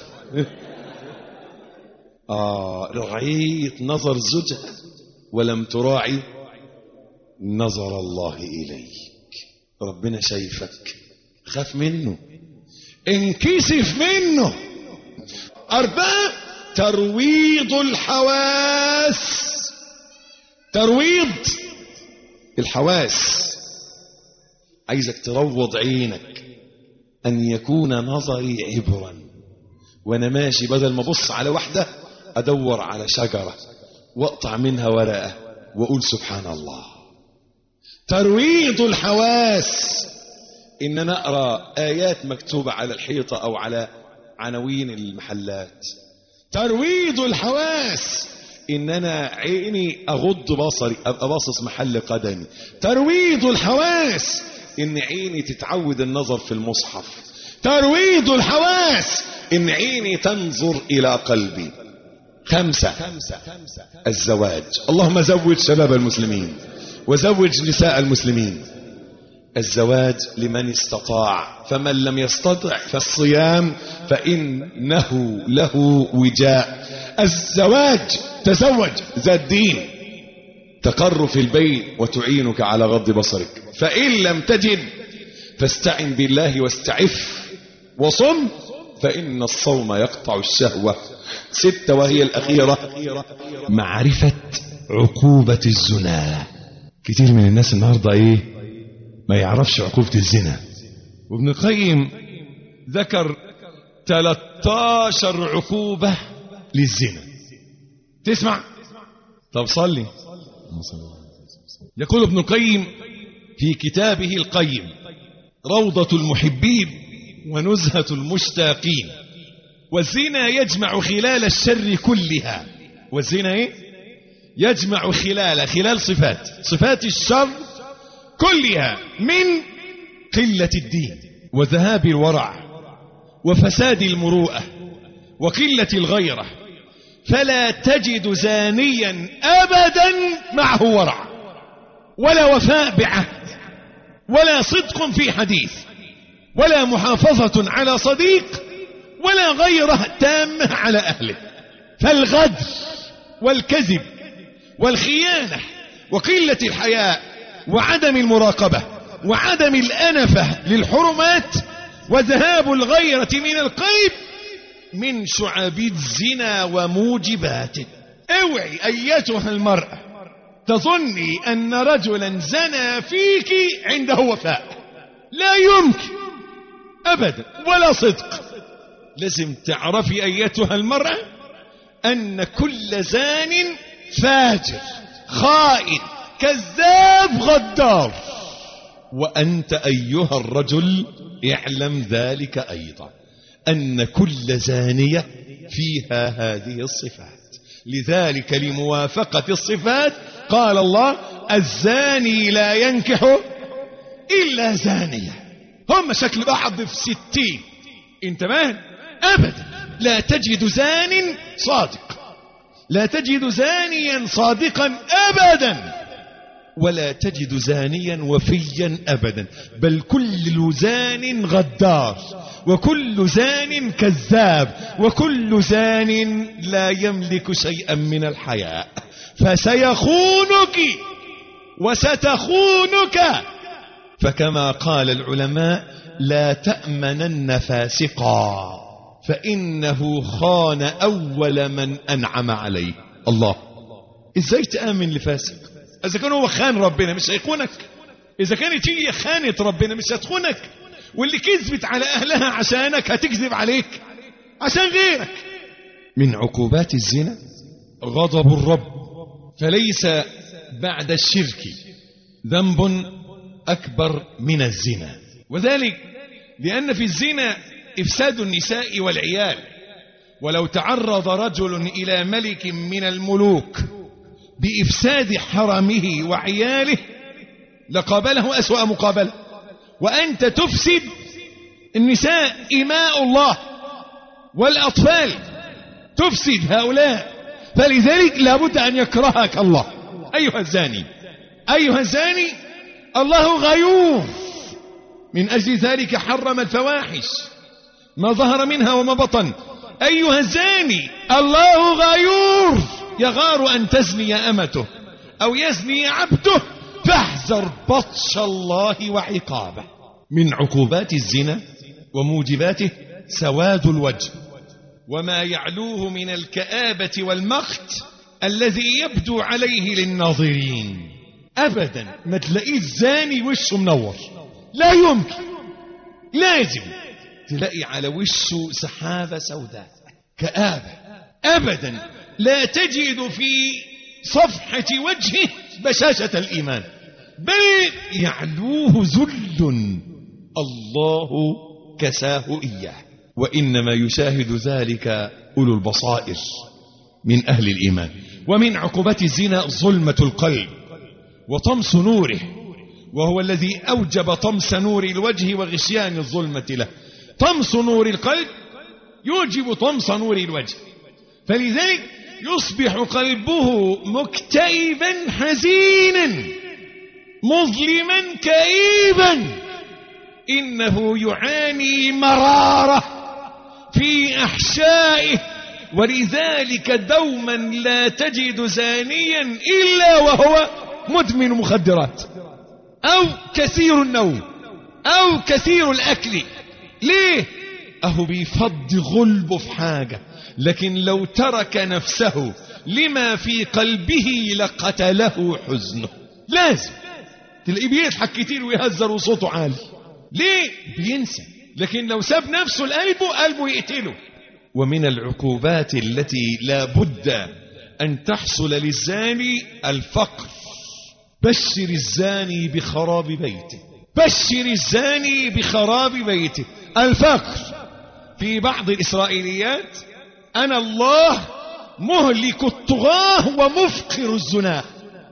رعيت نظر زوجها ولم تراعي نظر الله إليك. ربنا شايفك، خاف منه، انكسف منه. 4 ترويض الحواس. ترويض الحواس، عايزك تروض عينك. أن يكون نظري عبرا، وأنا ماشي بدل ما أبص على واحدة أدور على شجرة وأقطع منها ورقة وأقول سبحان الله. ترويض الحواس، إن أنا أقرأ آيات مكتوبة على الحيطة أو على عناوين المحلات. ترويض الحواس، إن أنا عيني أغض بصري أبقى باصص محل قدمي. ترويض الحواس، إن عيني تتعود النظر في المصحف. ترويض الحواس، إن عيني تنظر إلى قلبي. 5 الزواج. اللهم زوج شباب المسلمين وزوج نساء المسلمين. الزواج لمن استطاع، فمن لم يستطع فالصيام فإنه له وجاء. الزواج تزوج ذات دين تقر في البيت وتعينك على غض بصرك. فإن لم تجد فاستعن بالله واستعف وصم فإن الصوم يقطع الشهوة. 6 وهي الأخيرة، معرفة عقوبة الزنا. كتير من الناس النهاردة ما يعرفش عقوبة الزنا. وابن القيم ذكر 13 عقوبة للزنا. تسمع؟ طب صلي. يقول ابن القيم في كتابه القيم: روضة المحبين ونزهة المشتاقين. والزنا يجمع خلال الشر كلها. والزنا يجمع خلال صفات الشر كلها، من قلة الدين وذهاب الورع وفساد المروءة وقلة الغيرة. فلا تجد زانيا أبدا معه ورع ولا وفاء بعهد ولا صدق في حديث ولا محافظة على صديق ولا غيرة تامة على أهله. فالغدر والكذب والخيانة وقلة الحياء وعدم المراقبة وعدم الأنفة للحرمات وذهاب الغيرة من القلب من شعب الزنا وموجباته. اوعي أيتها المرأة تظني أن رجلا زنى فيك عنده وفاء، لا يمكن أبدا ولا صدق. لازم تعرفي أيتها المرأة أن كل زان فاجر خائن كذاب غدار. وأنت أيها الرجل اعلم ذلك أيضا، أن كل زانية فيها هذه الصفات. لذلك لموافقة الصفات قال الله: الزاني لا ينكح إلا زانية. هم شكل بعض في 60. انتبه، أبدا لا تجد زان صادق، لا تجد زانيا صادقا أبدا، ولا تجد زانيا وفيا أبدا، بل كل زان غدار وكل زان كذاب وكل زان لا يملك شيئا من الحياء. فسيخونك وستخونك. فكما قال العلماء: لا تأمنن فاسقا فإنه خان أول من أنعم عليه. الله، إزاي تآمن لفاسق؟ إذا كان هو خان ربنا مش هيخونك، إذا كانت هي خانت ربنا مش هتخونك، واللي كذبت على أهلها عشانك هتكذب عليك عشان غيرك. من عقوبات الزنا غضب الرب، فليس بعد الشرك ذنب أكبر من الزنا. وذلك لأن في الزنا إفساد النساء والعيال. ولو تعرض رجل إلى ملك من الملوك بإفساد حرمه وعياله لقابله أسوأ مقابلة. وأنت تفسد النساء إماء الله والأطفال، تفسد هؤلاء، فلذلك لابد أن يكرهك الله. أيها الزاني، أيها الزاني، الله غيور، من أجل ذلك حرم الفواحش ما ظهر منها وما بطن. أيها الزاني، الله غيور، يغار أن تزني أمته أو يزني عبده، فاحذر بطش الله وعقابه. من عقوبات الزنا وموجباته سواد الوجه وما يعلوه من الكآبة والمقت الذي يبدو عليه للناظرين. أبدا ما تلاقيه الزاني وشه منور، لا يمكن. لازم تلاقي على وشه سحابة سوداء كآبة. أبدا لا تجد في صفحة وجهه بشاشة الإيمان، بل يعلوه ذل الله كساه إياه. وإنما يشاهد ذلك أولو البصائر من أهل الإيمان. ومن عقوبات الزنا ظلمة القلب وطمس نوره، وهو الذي أوجب طمس نور الوجه وغشيان الظلمة له. طمس نور القلب يوجب طمس نور الوجه، فلذلك يصبح قلبه مكتئبا حزينا مظلما كئيبا. إنه يعاني مرارة في أحشائه، ولذلك دوما لا تجد زانيا إلا وهو مدمن مخدرات أو كثير النوم أو كثير الأكل. ليه؟ اهو بيفضي غلبه في حاجة، لكن لو ترك نفسه لما في قلبه لقتله حزنه. لازم تلاقيه بيضحك كتير ويهزر وصوته عالي. ليه؟ بينسى. لكن لو ساب نفسه لقلبه، قلبه يقتله. ومن العقوبات التي لا بد أن تحصل للزاني الفقر. بشر الزاني بخراب بيته، بشر الزاني بخراب بيته. الفقر. في بعض الإسرائيليات: أنا الله مهلك الطغاة ومفقر الزناه.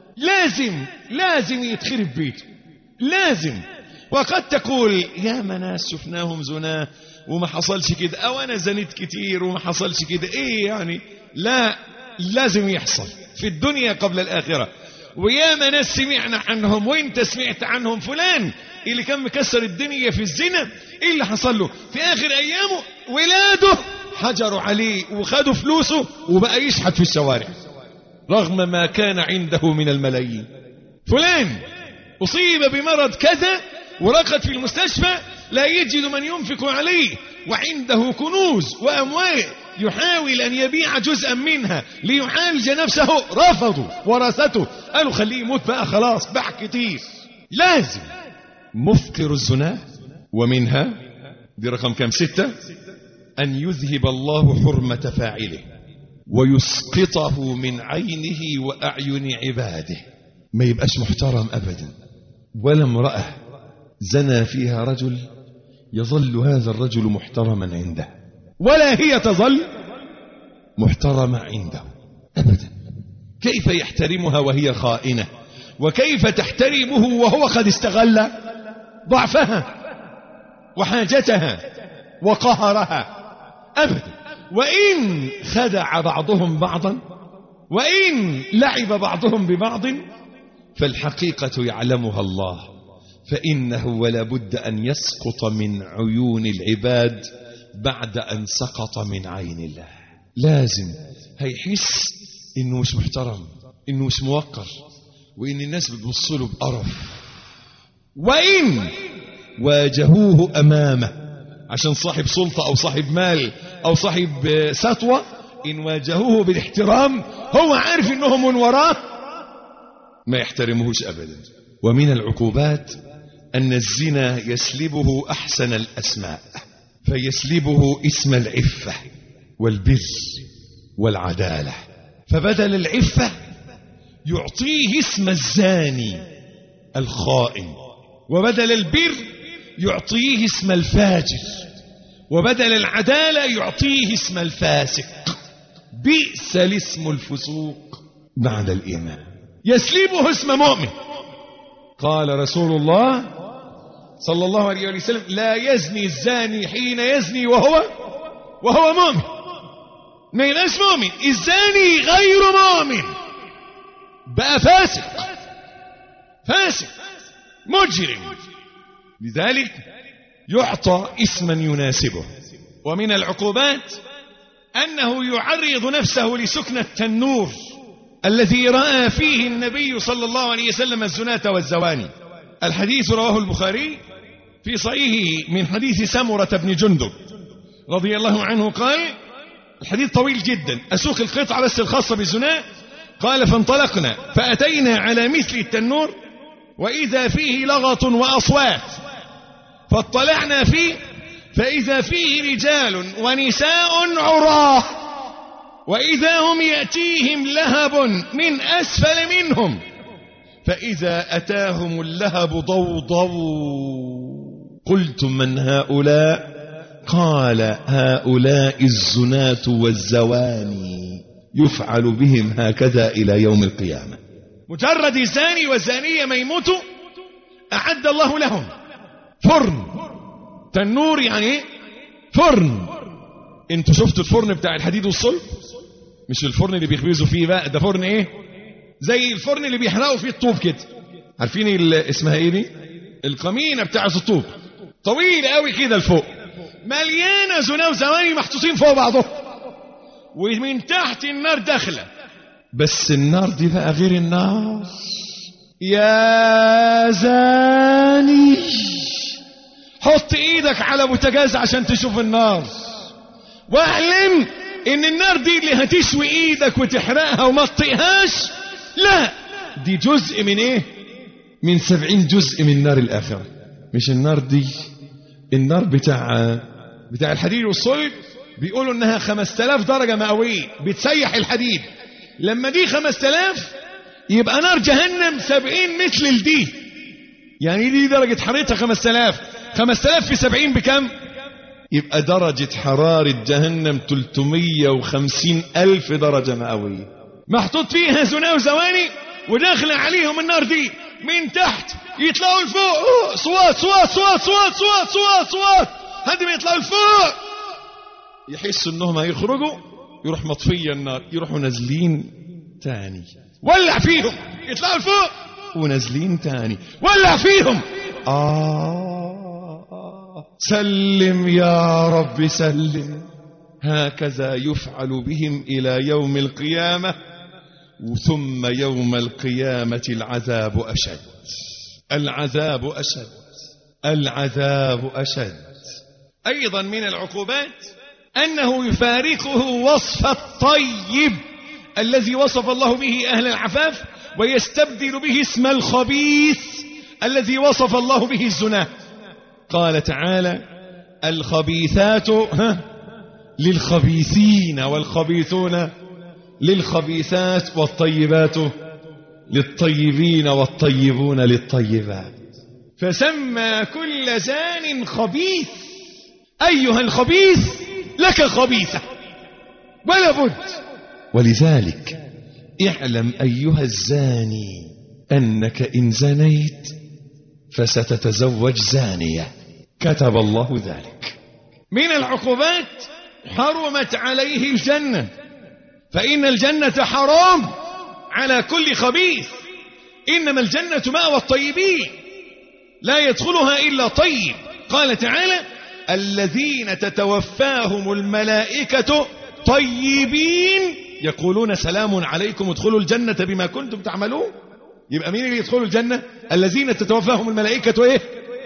لازم يتخرب بيته، لازم. وقد تقول: يا ناس شفناهم زناه وما حصلش كده، أو أنا زنيت كتير وما حصلش كده، إيه يعني؟ لا، لازم يحصل في الدنيا قبل الآخرة. ويا ناس سمعنا عنهم، وانت سمعت عنهم، فلان اللي كان مكسر الدنيا في الزنا، إيه اللي حصل له؟ في آخر أيامه ولاده حجروا عليه وخدوا فلوسه وبقى يشحت في الشوارع رغم ما كان عنده من الملايين. فلان أصيب بمرض كذا ورقد في المستشفى، لا يجد من ينفق عليه، وعنده كنوز وأموال، يحاول أن يبيع جزءا منها ليعالج نفسه. رفضوا ورثته، قالوا خليه يموت بقى، خلاص باع كتير. لازم. مفقر الزنا. ومنها دي رقم كام؟ 6: أن يذهب الله حرمة فاعله ويسقطه من عينه وأعين عباده. ما يبقاش محترم أبدا. ولا امرأة زنى فيها رجل يظل هذا الرجل محترما عنده، ولا هي تظل محترمة عنده أبدا. كيف يحترمها وهي خائنة؟ وكيف تحترمه وهو قد استغل ضعفها وحاجتها وقهرها؟ أبدا. وإن خدع بعضهم بعضا، وإن لعب بعضهم ببعض، فالحقيقة يعلمها الله، فإنه ولا بد أن يسقط من عيون العباد بعد أن سقط من عين الله. لازم هيحس إنه مش محترم، إنه مش موقر، وإن الناس بتبصله بقرف. وإن واجهوه أمامه عشان صاحب سلطة أو صاحب مال أو صاحب سطوة، إن واجهوه بالاحترام هو عارف إنهم من وراه ما يحترمهوش أبدا. ومن العقوبات أن الزنا يسلبه أحسن الأسماء، فيسلبه اسم العفة والبر والعدالة. فبدل العفة يعطيه اسم الزاني الخائن، وبدل البر يعطيه اسم الفاجر، وبدل العدالة يعطيه اسم الفاسق. بئس الاسم الفسوق بعد الإيمان. يسلبه اسم مؤمن. قال رسول الله صلى الله عليه وسلم: لا يزني الزاني حين يزني وهو مؤمن. ما يبقاش مؤمن. الزاني غير مؤمن، بقى فاسق مجرم. لذلك يعطى اسما يناسبه. ومن العقوبات أنه يعرض نفسه لسكن التنور الذي رأى فيه النبي صلى الله عليه وسلم الزناة والزواني. الحديث رواه البخاري في صحيحه من حديث سمرة بن جندب رضي الله عنه قال، الحديث طويل جدا، أسوق القطعة بس الخاصة بالزنا. قال: فانطلقنا فأتينا على مثل التنور وإذا فيه لغط وأصوات، فاطلعنا فيه فإذا فيه رجال ونساء عراه، وإذا هم يأتيهم لهب من أسفل منهم، فإذا أتاهم اللهب ضوضوا. قلتم: من هؤلاء؟ قال: هؤلاء الزناة والزواني، يفعل بهم هكذا إلى يوم القيامة. مجرد الزاني والزانية ما يموتوا أعد الله لهم فرن. تنور يعني فرن. انتوا شفتوا الفرن بتاع الحديد والصلب؟ مش الفرن اللي بيخبزوا فيه بقى، ده فرن ايه؟ زي الفرن اللي بيحرقوا فيه الطوب كده. عارفين اسمها ايه دي؟ القمينة بتاع الطوب، طويلة قوي كده لفوق، مليانة زنا وزواني محطوطين فوق بعضهم، ومن تحت النار داخلة. بس النار دي بقى غير النار. يا زاني حط ايدك على بوتاجاز عشان تشوف النار، واعلم ان النار دي اللي هتشوي ايدك وتحرقها وما تطيقهاش، لا، دي جزء من ايه؟ من 70 جزء من نار الاخره. مش النار دي، النار بتاع الحديد والصلب بيقولوا انها 5000 درجه مئويه بتسيح الحديد. لما دي 5000 يبقى نار جهنم 70 مثل الدي، يعني دي درجه حرارتها 5000 في 70 بكم؟ يبقى درجة حرارة جهنم 350,000 درجة مئوية، محطوط فيها زنا وزواني، وداخل عليهم النار دي من تحت يطلعوا لفوق، صوات صوات صوات صوات صوات صوات صوات، هذي ما يطلعوا لفوق يحسوا انهم هيخرجوا، يروح مطفية النار، يروحوا نازلين تاني، ولع فيهم، يطلعوا لفوق ونازلين تاني، ولع فيهم. سلم يا رب سلم. هكذا يفعل بهم إلى يوم القيامة، ثم يوم القيامة العذاب أشد، العذاب أشد، العذاب أشد. أيضا من العقوبات أنه يفارقه وصف الطيب الذي وصف الله به أهل العفاف، ويستبدل به اسم الخبيث الذي وصف الله به الزنا. قال تعالى: الخبيثات للخبيثين والخبيثون للخبيثات والطيبات للطيبين والطيبون للطيبات، فسمى كل زان خبيث. أيها الخبيث لك خبيثة ولا بد. ولذلك اعلم أيها الزاني أنك إن زنيت فستتزوج زانية، كتب الله ذلك. من العقوبات حرمت عليه الجنة، فإن الجنة حرام على كل خبيث، إنما الجنة مأوى الطيبين، لا يدخلها إلا طيب. قال تعالى: الذين تتوفاهم الملائكة طيبين يقولون سلام عليكم ادخلوا الجنة بما كنتم تعملون. يبقى مين اللي يدخلوا الجنة؟ الذين تتوفاهم الملائكة ايه؟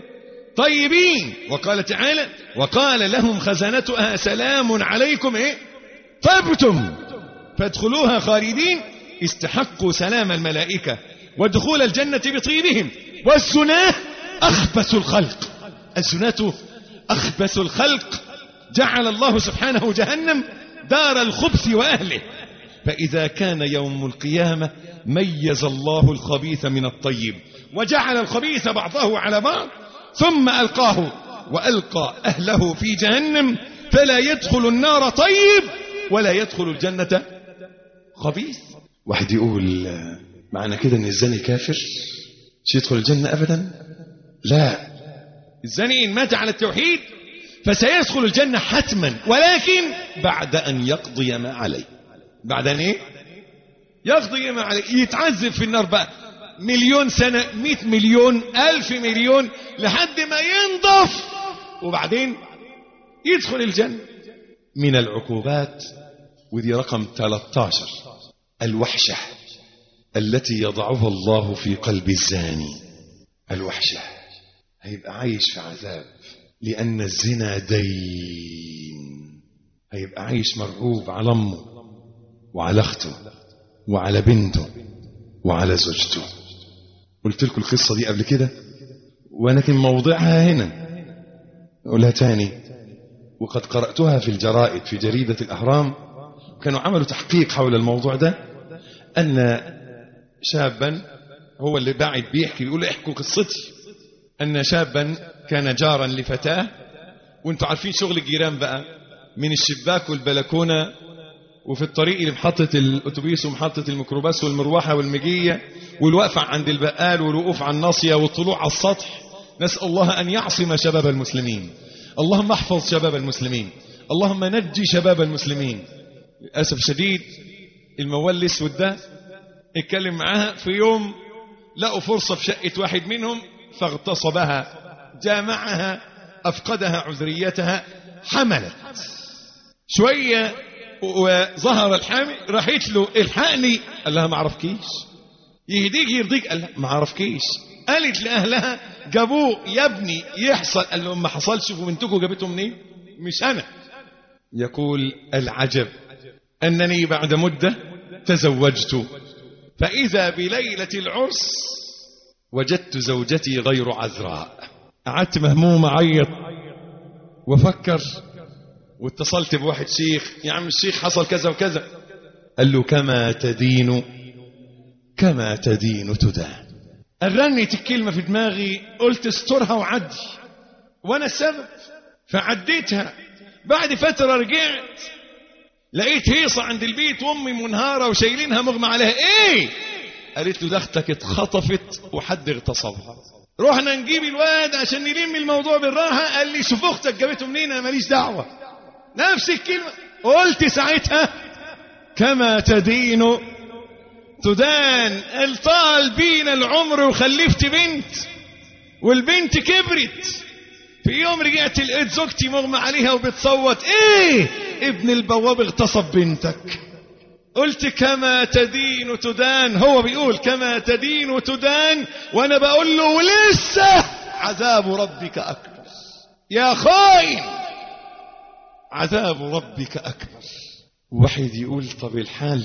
طيبين. وقال تعالى: وقال لهم خزنتها سلام عليكم ايه؟ طبتم فادخلوها خالدين. استحقوا سلام الملائكة ودخول الجنة بطيبهم. والزنا أخبث الخلق، الزنا أخبث الخلق، جعل الله سبحانه جهنم دار الخبث وأهله. فإذا كان يوم القيامة ميز الله الخبيث من الطيب، وجعل الخبيث بعضه على بعض، ثم ألقاه وألقى أهله في جهنم، فلا يدخل النار طيب ولا يدخل الجنة خبيث. واحد يقول: معنى كده ان الزاني كافر مش يدخل الجنة أبدا؟ لا، الزاني إن مات على التوحيد فسيدخل الجنة حتما، ولكن بعد أن يقضي ما عليه. بعد أن إيه؟ يقضي ما عليه، يتعذب في النار بقى 1,000,000 سنة، 100 مليون، 1000 مليون، لحد ما ينضف، وبعدين يدخل الجنة. من العقوبات، ودي رقم 13، الوحشة التي يضعها الله في قلب الزاني. الوحشة، هيبقى عايش في عذاب، لأن الزنا دين، هيبقى عايش مرعوب على أمه وعلى أخته وعلى بنته وعلى زوجته. قلت لكم القصة دي قبل كده، ولكن موضعها هنا أقولها تاني. وقد قرأتها في الجرائد، في جريدة الأهرام، كانوا عملوا تحقيق حول الموضوع ده، أن شابا، هو اللي باعد بيحكي، بيقول: احكوا قصتي. أن شابا كان جارا لفتاة، وانتوا عارفين شغل الجيران بقى، من الشباك والبلكونة وفي الطريق لمحطة الأتوبيس ومحطة الميكروباص والمروحة والمجية والوقفة عند البقال والوقوف على الناصية والطلوع على السطح. نسأل الله أن يعصم شباب المسلمين، اللهم احفظ شباب المسلمين، اللهم نجي شباب المسلمين. للأسف شديد الموال الأسود ده اتكلم معاها في يوم، لقوا فرصة في شقة واحد منهم فاغتصبها، جامعها، أفقدها عذريتها، حملت شوية وظهر الحامل، راحت له: الحقني. قال لها: ما عرفكيش، يهديك يرضيك. قال لا ما عرفكيش. قالت لأهلها جابوه يا ابني يحصل. قال لهم ما حصلش وبنتكم جابته منين؟ مش أنا. يقول العجب أنني بعد مدة تزوجت، فإذا بليلة العرس وجدت زوجتي غير عذراء. قعدت مهموم عيط وفكر، واتصلت بواحد شيخ، يا عم الشيخ حصل كذا وكذا. قال له كما تدين كما تدين تدان. أغنيت الكلمة في دماغي، قلت استرها وعدي، وأنا السبب. فعديتها. بعد فترة رجعت لقيت هيصة عند البيت وأمي منهارة وشايلينها مغمى عليها. إيه؟ قالت له ده اختك اتخطفت وحد اغتصبها. رحنا نجيب الواد عشان نلم الموضوع بالراحة. قال لي شوف اختك جابته منين، انا ماليش دعوة. نفس الكلمة قلت ساعتها كما تدين تدان. الطال بينا العمر وخلفت بنت، والبنت كبرت. في يوم رجعت لقيت زوجتي مغمى عليها وبتصوت. ايه؟ ابن البواب اغتصب بنتك. قلت كما تدين تدان. هو بيقول كما تدين تدان، وانا بقول له ولسه عذاب ربك اكبر يا خاين، عذاب ربك اكبر. واحد يقول طب الحل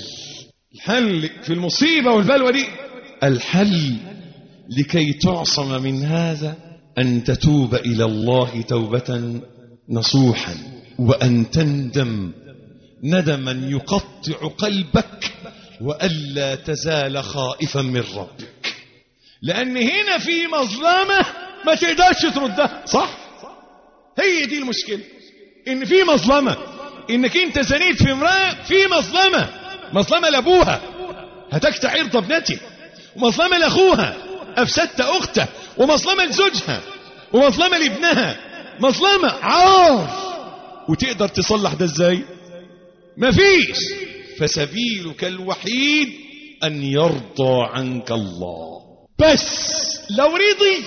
في المصيبة والبلوى دي؟ الحل لكي تعصم من هذا أن تتوب إلى الله توبة نصوحا، وأن تندم ندما يقطع قلبك، وألا تزال خائفا من ربك. لأن هنا في مظلمة ما تقدرش تردها. صح؟ هي دي المشكلة، إن في مظلمة، إنك أنت زنيت في امرأة، في مظلمة لأبوها هتكت عرض ابنته، ومظلمة لأخوها أفسدت أخته، ومظلمة لزوجها، ومظلمة لابنها، مظلمة عار. وتقدر تصلح ده ازاي؟ مفيش. فسبيلك الوحيد أن يرضى عنك الله. بس لو رضي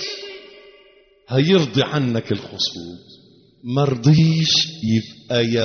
هيرضي عنك الخصوم، مرضيش يبقى يا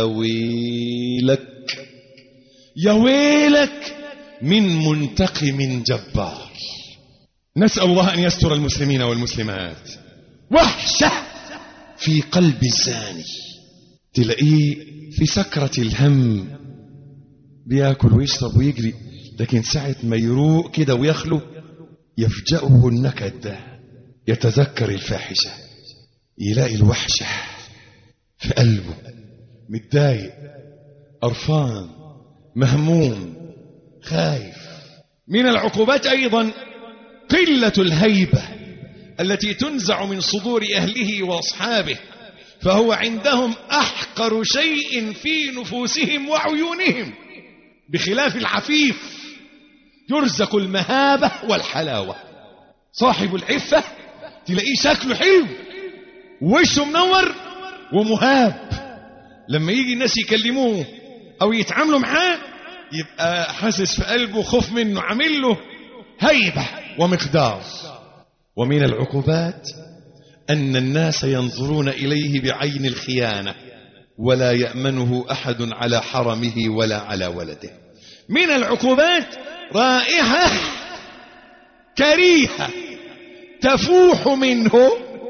ويلك من منتقم جبار. نسأل الله أن يستر المسلمين والمسلمات. وحشة في قلب الزاني، تلاقيه في سكرة الهم بياكل ويشرب ويجري، لكن ساعة ما يروق كده ويخلو يفجأه النكد ده، يتذكر الفاحشة، يلاقي الوحشة في قلبه، متضايق، قرفان، مهموم، خايف. من العقوبات أيضا قلة الهيبة التي تنزع من صدور أهله وأصحابه، فهو عندهم أحقر شيء في نفوسهم وعيونهم، بخلاف العفيف يرزق المهابة والحلاوة. صاحب العفة تلاقيه شكله حلو ووشه منور ومهاب، لما يجي الناس يكلموه أو يتعاملوا معاه يبقى حاسس في قلبه خوف منه، عامل له هيبة ومقدار. ومن العقوبات أن الناس ينظرون إليه بعين الخيانة، ولا يأمنه أحد على حرمه ولا على ولده. من العقوبات رائحة كريهة تفوح منه،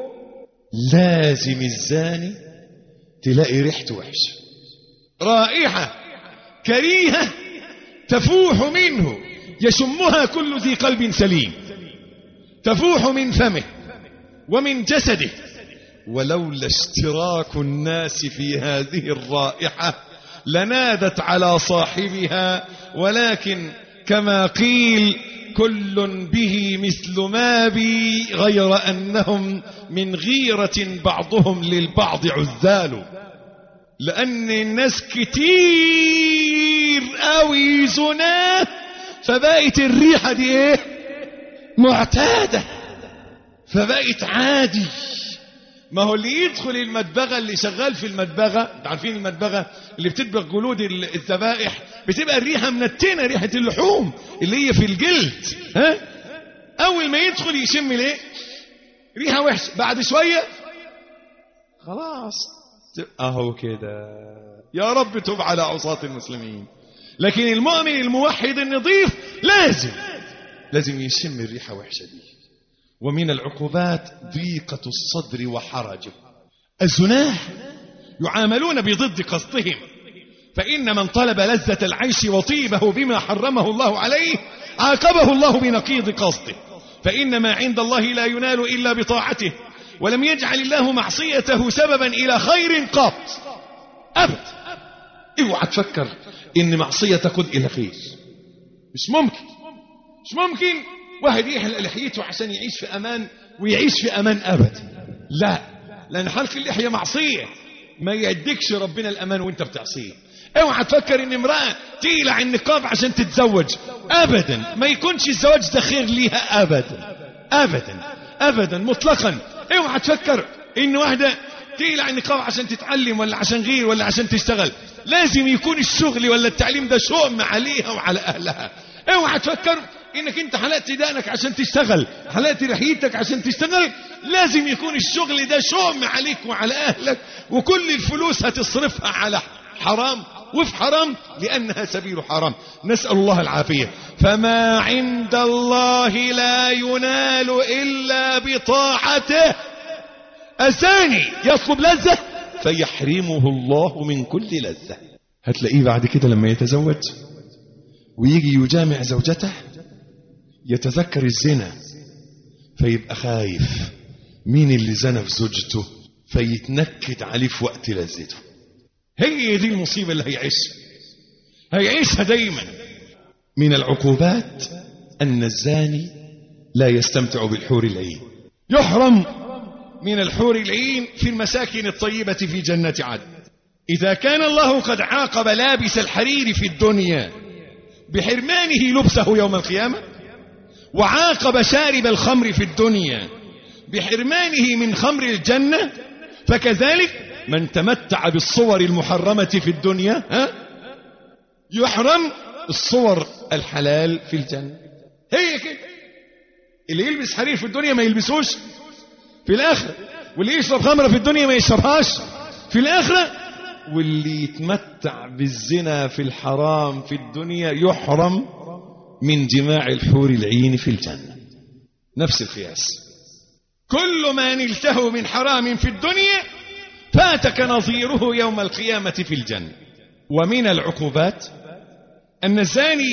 لازم الزاني تلاقي ريحته وحشة. رائحة كريهة تفوح منه، يشمها كل ذي قلب سليم، تفوح من فمه ومن جسده. ولولا اشتراك الناس في هذه الرائحة لنادت على صاحبها، ولكن كما قيل كل به مثل ما بي، غير أنهم من غيرة بعضهم للبعض عذال. لأن الناس كتير قوي زناه، فبقت الريحة دي ايه؟ معتادة، فبقت عادي. ما هو اللي يدخل المدبغة، اللي شغال في المدبغة، عارفين المدبغة اللي بتدبغ جلود الذبائح، بتبقى الريحة منتنة، ريحة اللحوم اللي هي في الجلد. ها؟ أول ما يدخل يشم ليه؟ ريحة وحشة، بعد شوية خلاص اهو كده. يا رب تب على عصاة المسلمين. لكن المؤمن الموحد النظيف لازم لازم يشم الريحة وحشة دي. ومن العقوبات ضيقة الصدر وحرجه. الزناه يعاملون بضد قصدهم، فإن من طلب لذة العيش وطيبه بما حرمه الله عليه عاقبه الله بنقيض قصده، فإن ما عند الله لا ينال إلا بطاعته، ولم يجعل الله معصيته سببا إلى خير قط أبدا. اوعى تفكر إن معصية تقود إلى خير، مش ممكن واحد يحلق لحيته عشان يعيش في أمان ويعيش في أمان أبدا. لا، لأن حلق اللحية معصية، ما يديكش ربنا الأمان وانت بتعصيه. اوعى تفكر ان امرأة تقلع النقاب عشان تتزوج، ابدا، ما يكونش الزواج ده خير ليها ابدا ابدا ابدا مطلقا. اوعى تفكر ان واحدة تقلع النقاب عشان تتعلم ولا عشان غير ولا عشان تشتغل. لازم يكون الشغل ولا التعليم ده شؤم عليها وعلى اهلها. اوعى تفكر انك انت حلقت دقنك عشان تشتغل، حلقت لحيتك عشان تشتغل. لازم يكون الشغل ده شؤم عليك وعلى اهلك، وكل الفلوس هتصرفها على حرام وفي حرام، لأنها سبيل حرام. نسأل الله العافية. فما عند الله لا ينال إلا بطاعته. الزاني يطلب لذة فيحرمه الله من كل لذة. هتلاقيه بعد كده لما يتزوج ويجي يجامع زوجته يتذكر الزنا، فيبقى خايف مين اللي زنى في زوجته، فيتنكد عليه في وقت لذته. هي دي المصيبة اللي هيعيشها دايما. من العقوبات أن الزاني لا يستمتع بالحور العين، يحرم من الحور العين في المساكن الطيبة في جنة عدن. إذا كان الله قد عاقب لابس الحرير في الدنيا بحرمانه لبسه يوم القيامة، وعاقب شارب الخمر في الدنيا بحرمانه من خمر الجنة، فكذلك من تمتع بالصور المحرمة في الدنيا يحرم الصور الحلال في الجنة. هي كده. اللي يلبس حرير في الدنيا ما يلبسوش في الآخرة، واللي يشرب خمرة في الدنيا ما يشربهاش في الآخرة، واللي يتمتع بالزنا في الحرام في الدنيا يحرم من جماع الحور العين في الجنة. نفس القياس. كل ما نلته من حرام في الدنيا فاتك نظيره يوم القيامة في الجنة. ومن العقوبات أن الزاني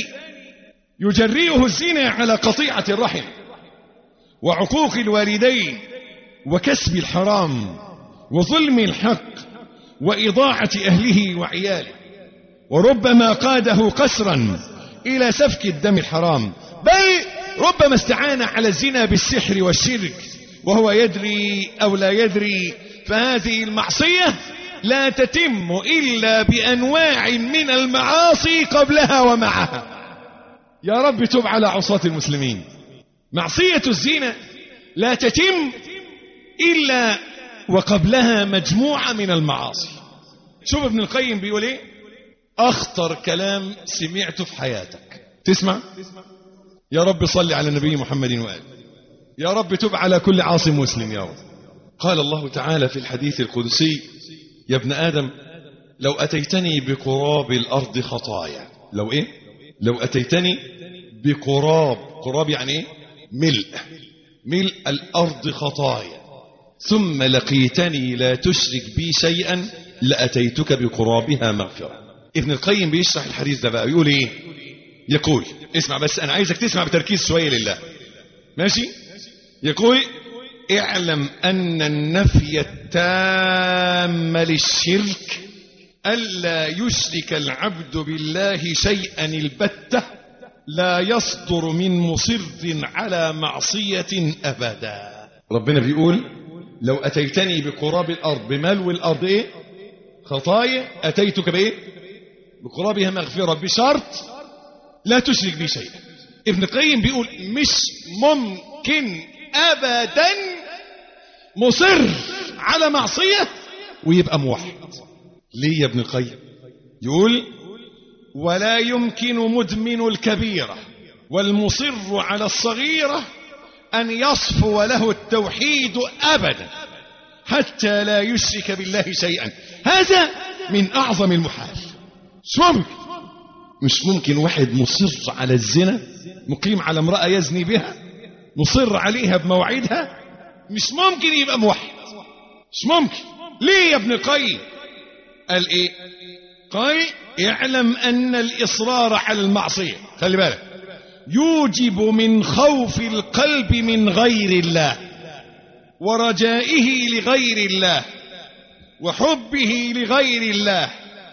يجريه الزنا على قطيعة الرحم وعقوق الوالدين وكسب الحرام وظلم الحق وإضاعة أهله وعياله، وربما قاده قسرا إلى سفك الدم الحرام، بل ربما استعان على الزنا بالسحر والشرك وهو يدري أو لا يدري. فهذه المعصية لا تتم إلا بأنواع من المعاصي قبلها ومعها. يا رب تب على عصاة المسلمين. معصية الزنا لا تتم إلا وقبلها مجموعة من المعاصي. شوف ابن القيم بيقول ايه؟ أخطر كلام سمعته في حياتك. تسمع؟ يا رب صل على النبي محمد وآله. يا رب تب على كل عاصي مسلم يا رب. قال الله تعالى في الحديث القدسي: يا ابن آدم لو أتيتني بقراب الأرض خطايا. لو إيه؟ لو أتيتني بقراب يعني إيه؟ ملء الأرض خطايا ثم لقيتني لا تشرك بي شيئا لأتيتك بقرابها مغفرة. ابن القيم بيشرح الحديث ده بقى يقول إيه؟ يقول اسمع بس، أنا عايزك تسمع بتركيز شوية لله، ماشي؟ يقول: اعلم أن النفي التام للشرك ألا يشرك العبد بالله شيئا البتة لا يصدر من مصر على معصية أبدا. ربنا بيقول: لو أتيتني بقراب الأرض، بملو الأرض إيه؟ خطايا، أتيتك بإيه؟ بقرابها مغفرة، بشرط لا تشرك بي شيئا. ابن القيم بيقول مش ممكن أبدا مصر على معصية ويبقى موحد. ليه يا ابن القيم؟ يقول: ولا يمكن مدمن الكبيرة والمصر على الصغيرة أن يصفو له التوحيد أبدا حتى لا يشرك بالله شيئا. هذا من أعظم المحال. مش ممكن واحد مصر على الزنا مقيم على امرأة يزني بها، مصر عليها بموعدها، مش ممكن يبقى موحد، مش ممكن. ليه يا ابن القيم؟ قال ايه؟ قال اعلم ان الاصرار على المعصية، خلي بالك، يوجب من خوف القلب من غير الله ورجائه لغير الله وحبه لغير الله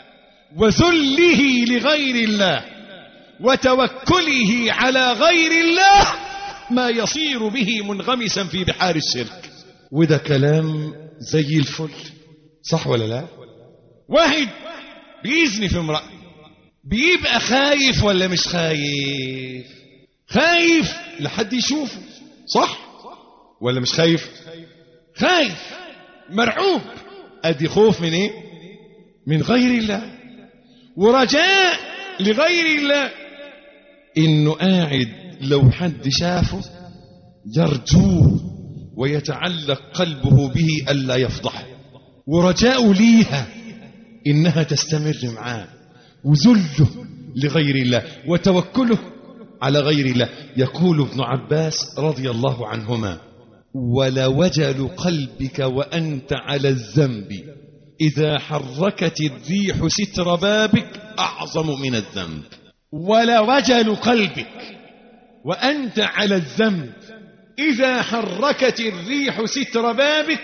وذله لغير الله وتوكله على غير الله ما يصير به منغمسا في بحار الشرك. وده كلام زي الفل، صح ولا لا؟ واحد بيزني في امرأة بيبقى خايف ولا مش خايف؟ خايف لحد يشوفه، صح ولا مش خايف؟ خايف، مرعوب. ادي خوف من ايه؟ من غير الله. ورجاء لغير الله، انه قاعد لو حد شافه يرجوه ويتعلق قلبه به ألا يفضحه، ورجاء ليها إنها تستمر معاه، وذله لغير الله وتوكله على غير الله. يقول ابن عباس رضي الله عنهما: ولوجل قلبك وأنت على الذنب إذا حركت الريح ستر بابك أعظم من الذنب. ولوجل قلبك وأنت على الذنب إذا حركت الريح ستر بابك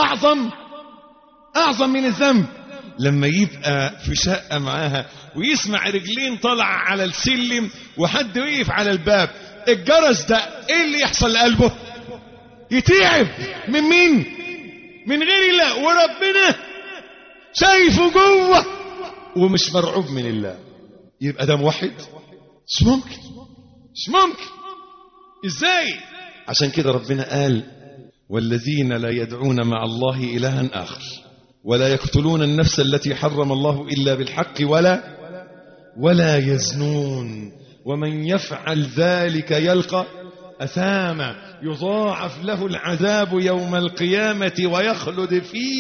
أعظم من الذنب. لما يبقى في شقة معاها ويسمع رجلين طلع على السلم وحد وقف على الباب، الجرس ده ايه اللي يحصل لقلبه؟ يتعب. من مين؟ من غير الله، وربنا شايفه جوه ومش مرعوب من الله. يبقى ده موحد؟ مش ممكن، مش ممكن. ازاي؟ عشان كده ربنا قال: والذين لا يدعون مع الله إلها آخر ولا يقتلون النفس التي حرم الله إلا بالحق ولا يزنون ومن يفعل ذلك يلقى أثاما يضاعف له العذاب يوم القيامة ويخلد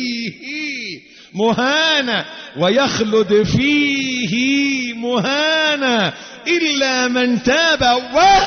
فيه مهانا إلا من تاب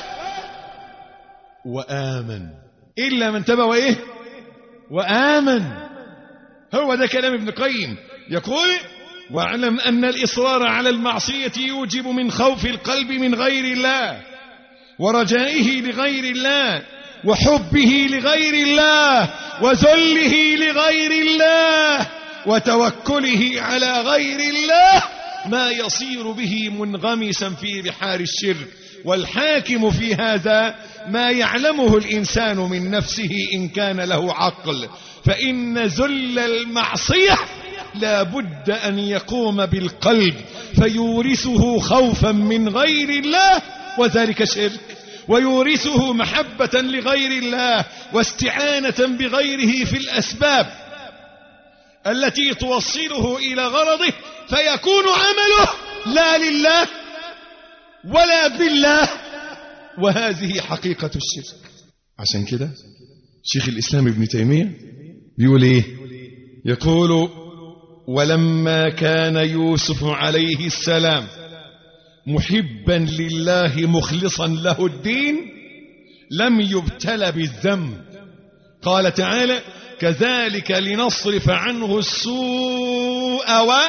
وآمن. إلا من تاب وإيه؟ وآمن. هو ده كلام ابن القيم. يقول: واعلم أن الإصرار على المعصية يوجب من خوف القلب من غير الله ورجائه لغير الله وحبه لغير الله وذله لغير الله وتوكله على غير الله ما يصير به منغمسا في بحار الشرك. والحاكم في هذا ما يعلمه الإنسان من نفسه إن كان له عقل، فإن ذل المعصية لا بد أن يقوم بالقلب فيورثه خوفا من غير الله وذلك شرك، ويورثه محبة لغير الله واستعانة بغيره في الأسباب التي توصله إلى غرضه، فيكون عمله لا لله ولا بالله، وهذه حقيقة الشرك. عشان كده شيخ الإسلام ابن تيمية بيقول إيه؟ يقول: ولما كان يوسف عليه السلام محبا لله مخلصا له الدين لم يبتل بالذنب. قال تعالى: كذلك لنصرف عنه السوء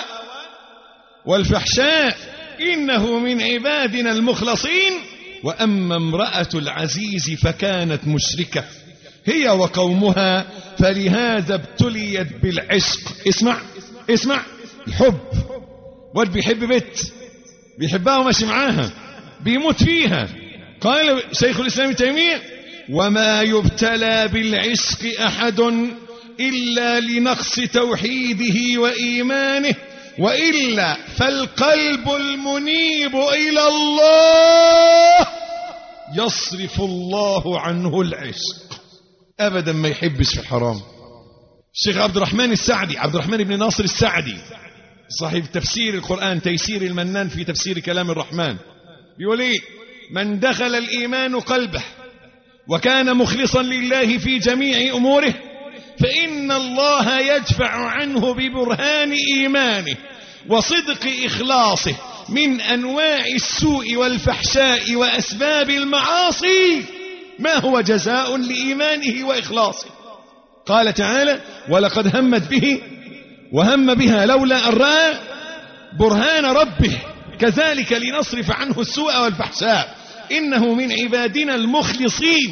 والفحشاء إنه من عبادنا المخلصين. وأما امرأة العزيز فكانت مشركة هي وقومها فلهذا ابتليت بالعشق. اسمع الحب. واد بيحب بنت بيحبها وماشي معاها بيموت فيها. قال شيخ الإسلام ابن تيمية: وما يبتلى بالعشق أحد إلا لنقص توحيده وإيمانه، وإلا فالقلب المنيب إلى الله يصرف الله عنه العشق. أبدا ما يحبش في الحرام. الشيخ عبد الرحمن بن ناصر السعدي صاحب تفسير القرآن تيسير المنان في تفسير كلام الرحمن بيقول إيه: من دخل الإيمان قلبه وكان مخلصا لله في جميع أموره فإن الله يدفع عنه ببرهان إيمانه وصدق إخلاصه من أنواع السوء والفحشاء وأسباب المعاصي ما هو جزاء لإيمانه وإخلاصه. قال تعالى: ولقد همت به وهم بها لولا أن رأى برهان ربه كذلك لنصرف عنه السوء والفحشاء إنه من عبادنا المخلصين.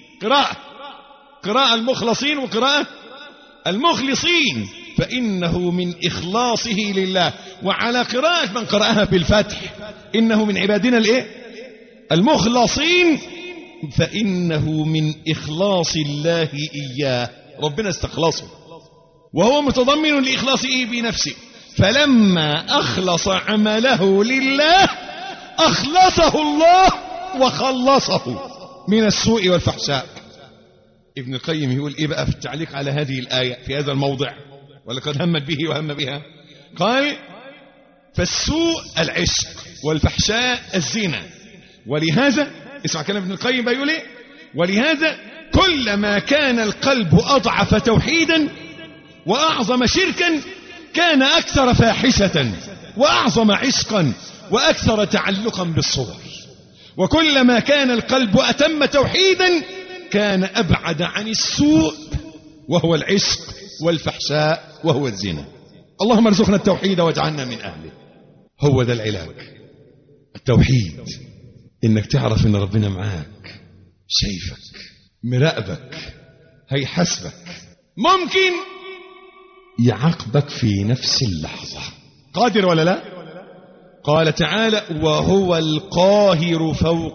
قراءة المخلصين وقراءة المخلصين، فإنه من إخلاصه لله. وعلى قراءة من قرأها بالفتح إنه من عبادنا المخلصين، فإنه من إخلاص الله إياه. ربنا استخلصه وهو متضمن لإخلاصه بنفسه، فلما أخلص عمله لله أخلصه الله وخلصه من السوء والفحشاء. ابن القيم يقول إيه بقى في التعليق على هذه الآية في هذا الموضع: ولقد همت به وهم بها. قال: فالسوء العشق والفحشاء الزنا. ولهذا اسمع كلام ابن القيم بيقول ايه: ولهذا كلما كان القلب أضعف توحيدا وأعظم شركا كان أكثر فاحشة وأعظم عشقا وأكثر تعلقا بالصور، وكلما كان القلب أتم توحيدا كان أبعد عن السوء وهو العشق والفحشاء وهو الزنا. اللهم ارزقنا التوحيد واجعلنا من أهله. هو ده العلاج، التوحيد، إنك تعرف إن ربنا معاك، شايفك، مراقبك، هيحاسبك، ممكن يعاقبك في نفس اللحظة. قادر ولا لا؟ قال تعالى: وهو القاهر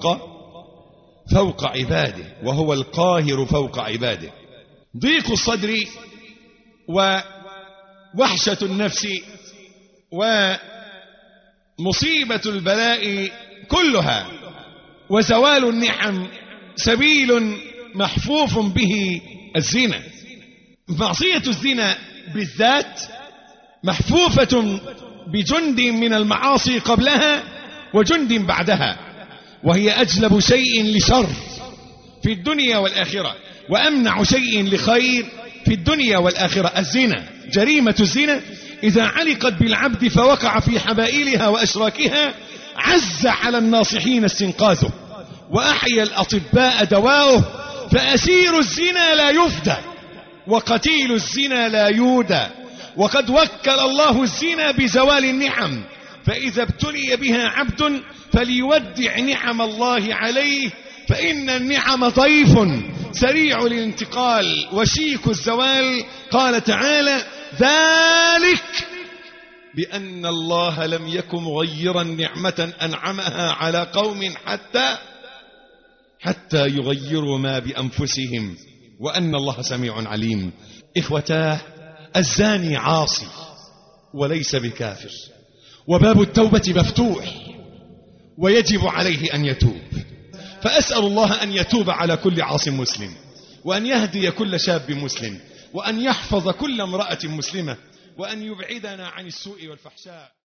فوق عباده. وهو القاهر فوق عباده. ضيق الصدر ووحشة النفس ومصيبة البلاء كلها وزوال النعم سبيل محفوف به الزنا. معصية الزنا بالذات محفوفة بجند من المعاصي قبلها وجند بعدها، وهي أجلب شيء لشر في الدنيا والآخرة وأمنع شيء لخير في الدنيا والآخرة. الزنا، جريمة الزنا إذا علقت بالعبد فوقع في حبائلها وأشراكها عز على الناصحين استنقاذه وأحيا الأطباء دواؤه، فأسير الزنا لا يفدى وقتيل الزنا لا يودى. وقد وكل الله الزنا بزوال النعم، فإذا ابتلي بها عبد فليودع نعم الله عليه، فإن النعم ضيف سريع الانتقال وشيك الزوال. قال تعالى: ذلك بأن الله لم يكن مغيرا نعمة أنعمها على قوم حتى يغيروا ما بأنفسهم وأن الله سميع عليم. إخوتاه، الزاني عاصي وليس بكافر، وباب التوبة مفتوح ويجب عليه أن يتوب. فأسأل الله أن يتوب على كل عاص مسلم، وأن يهدي كل شاب مسلم، وأن يحفظ كل امرأة مسلمة، وأن يبعدنا عن السوء والفحشاء.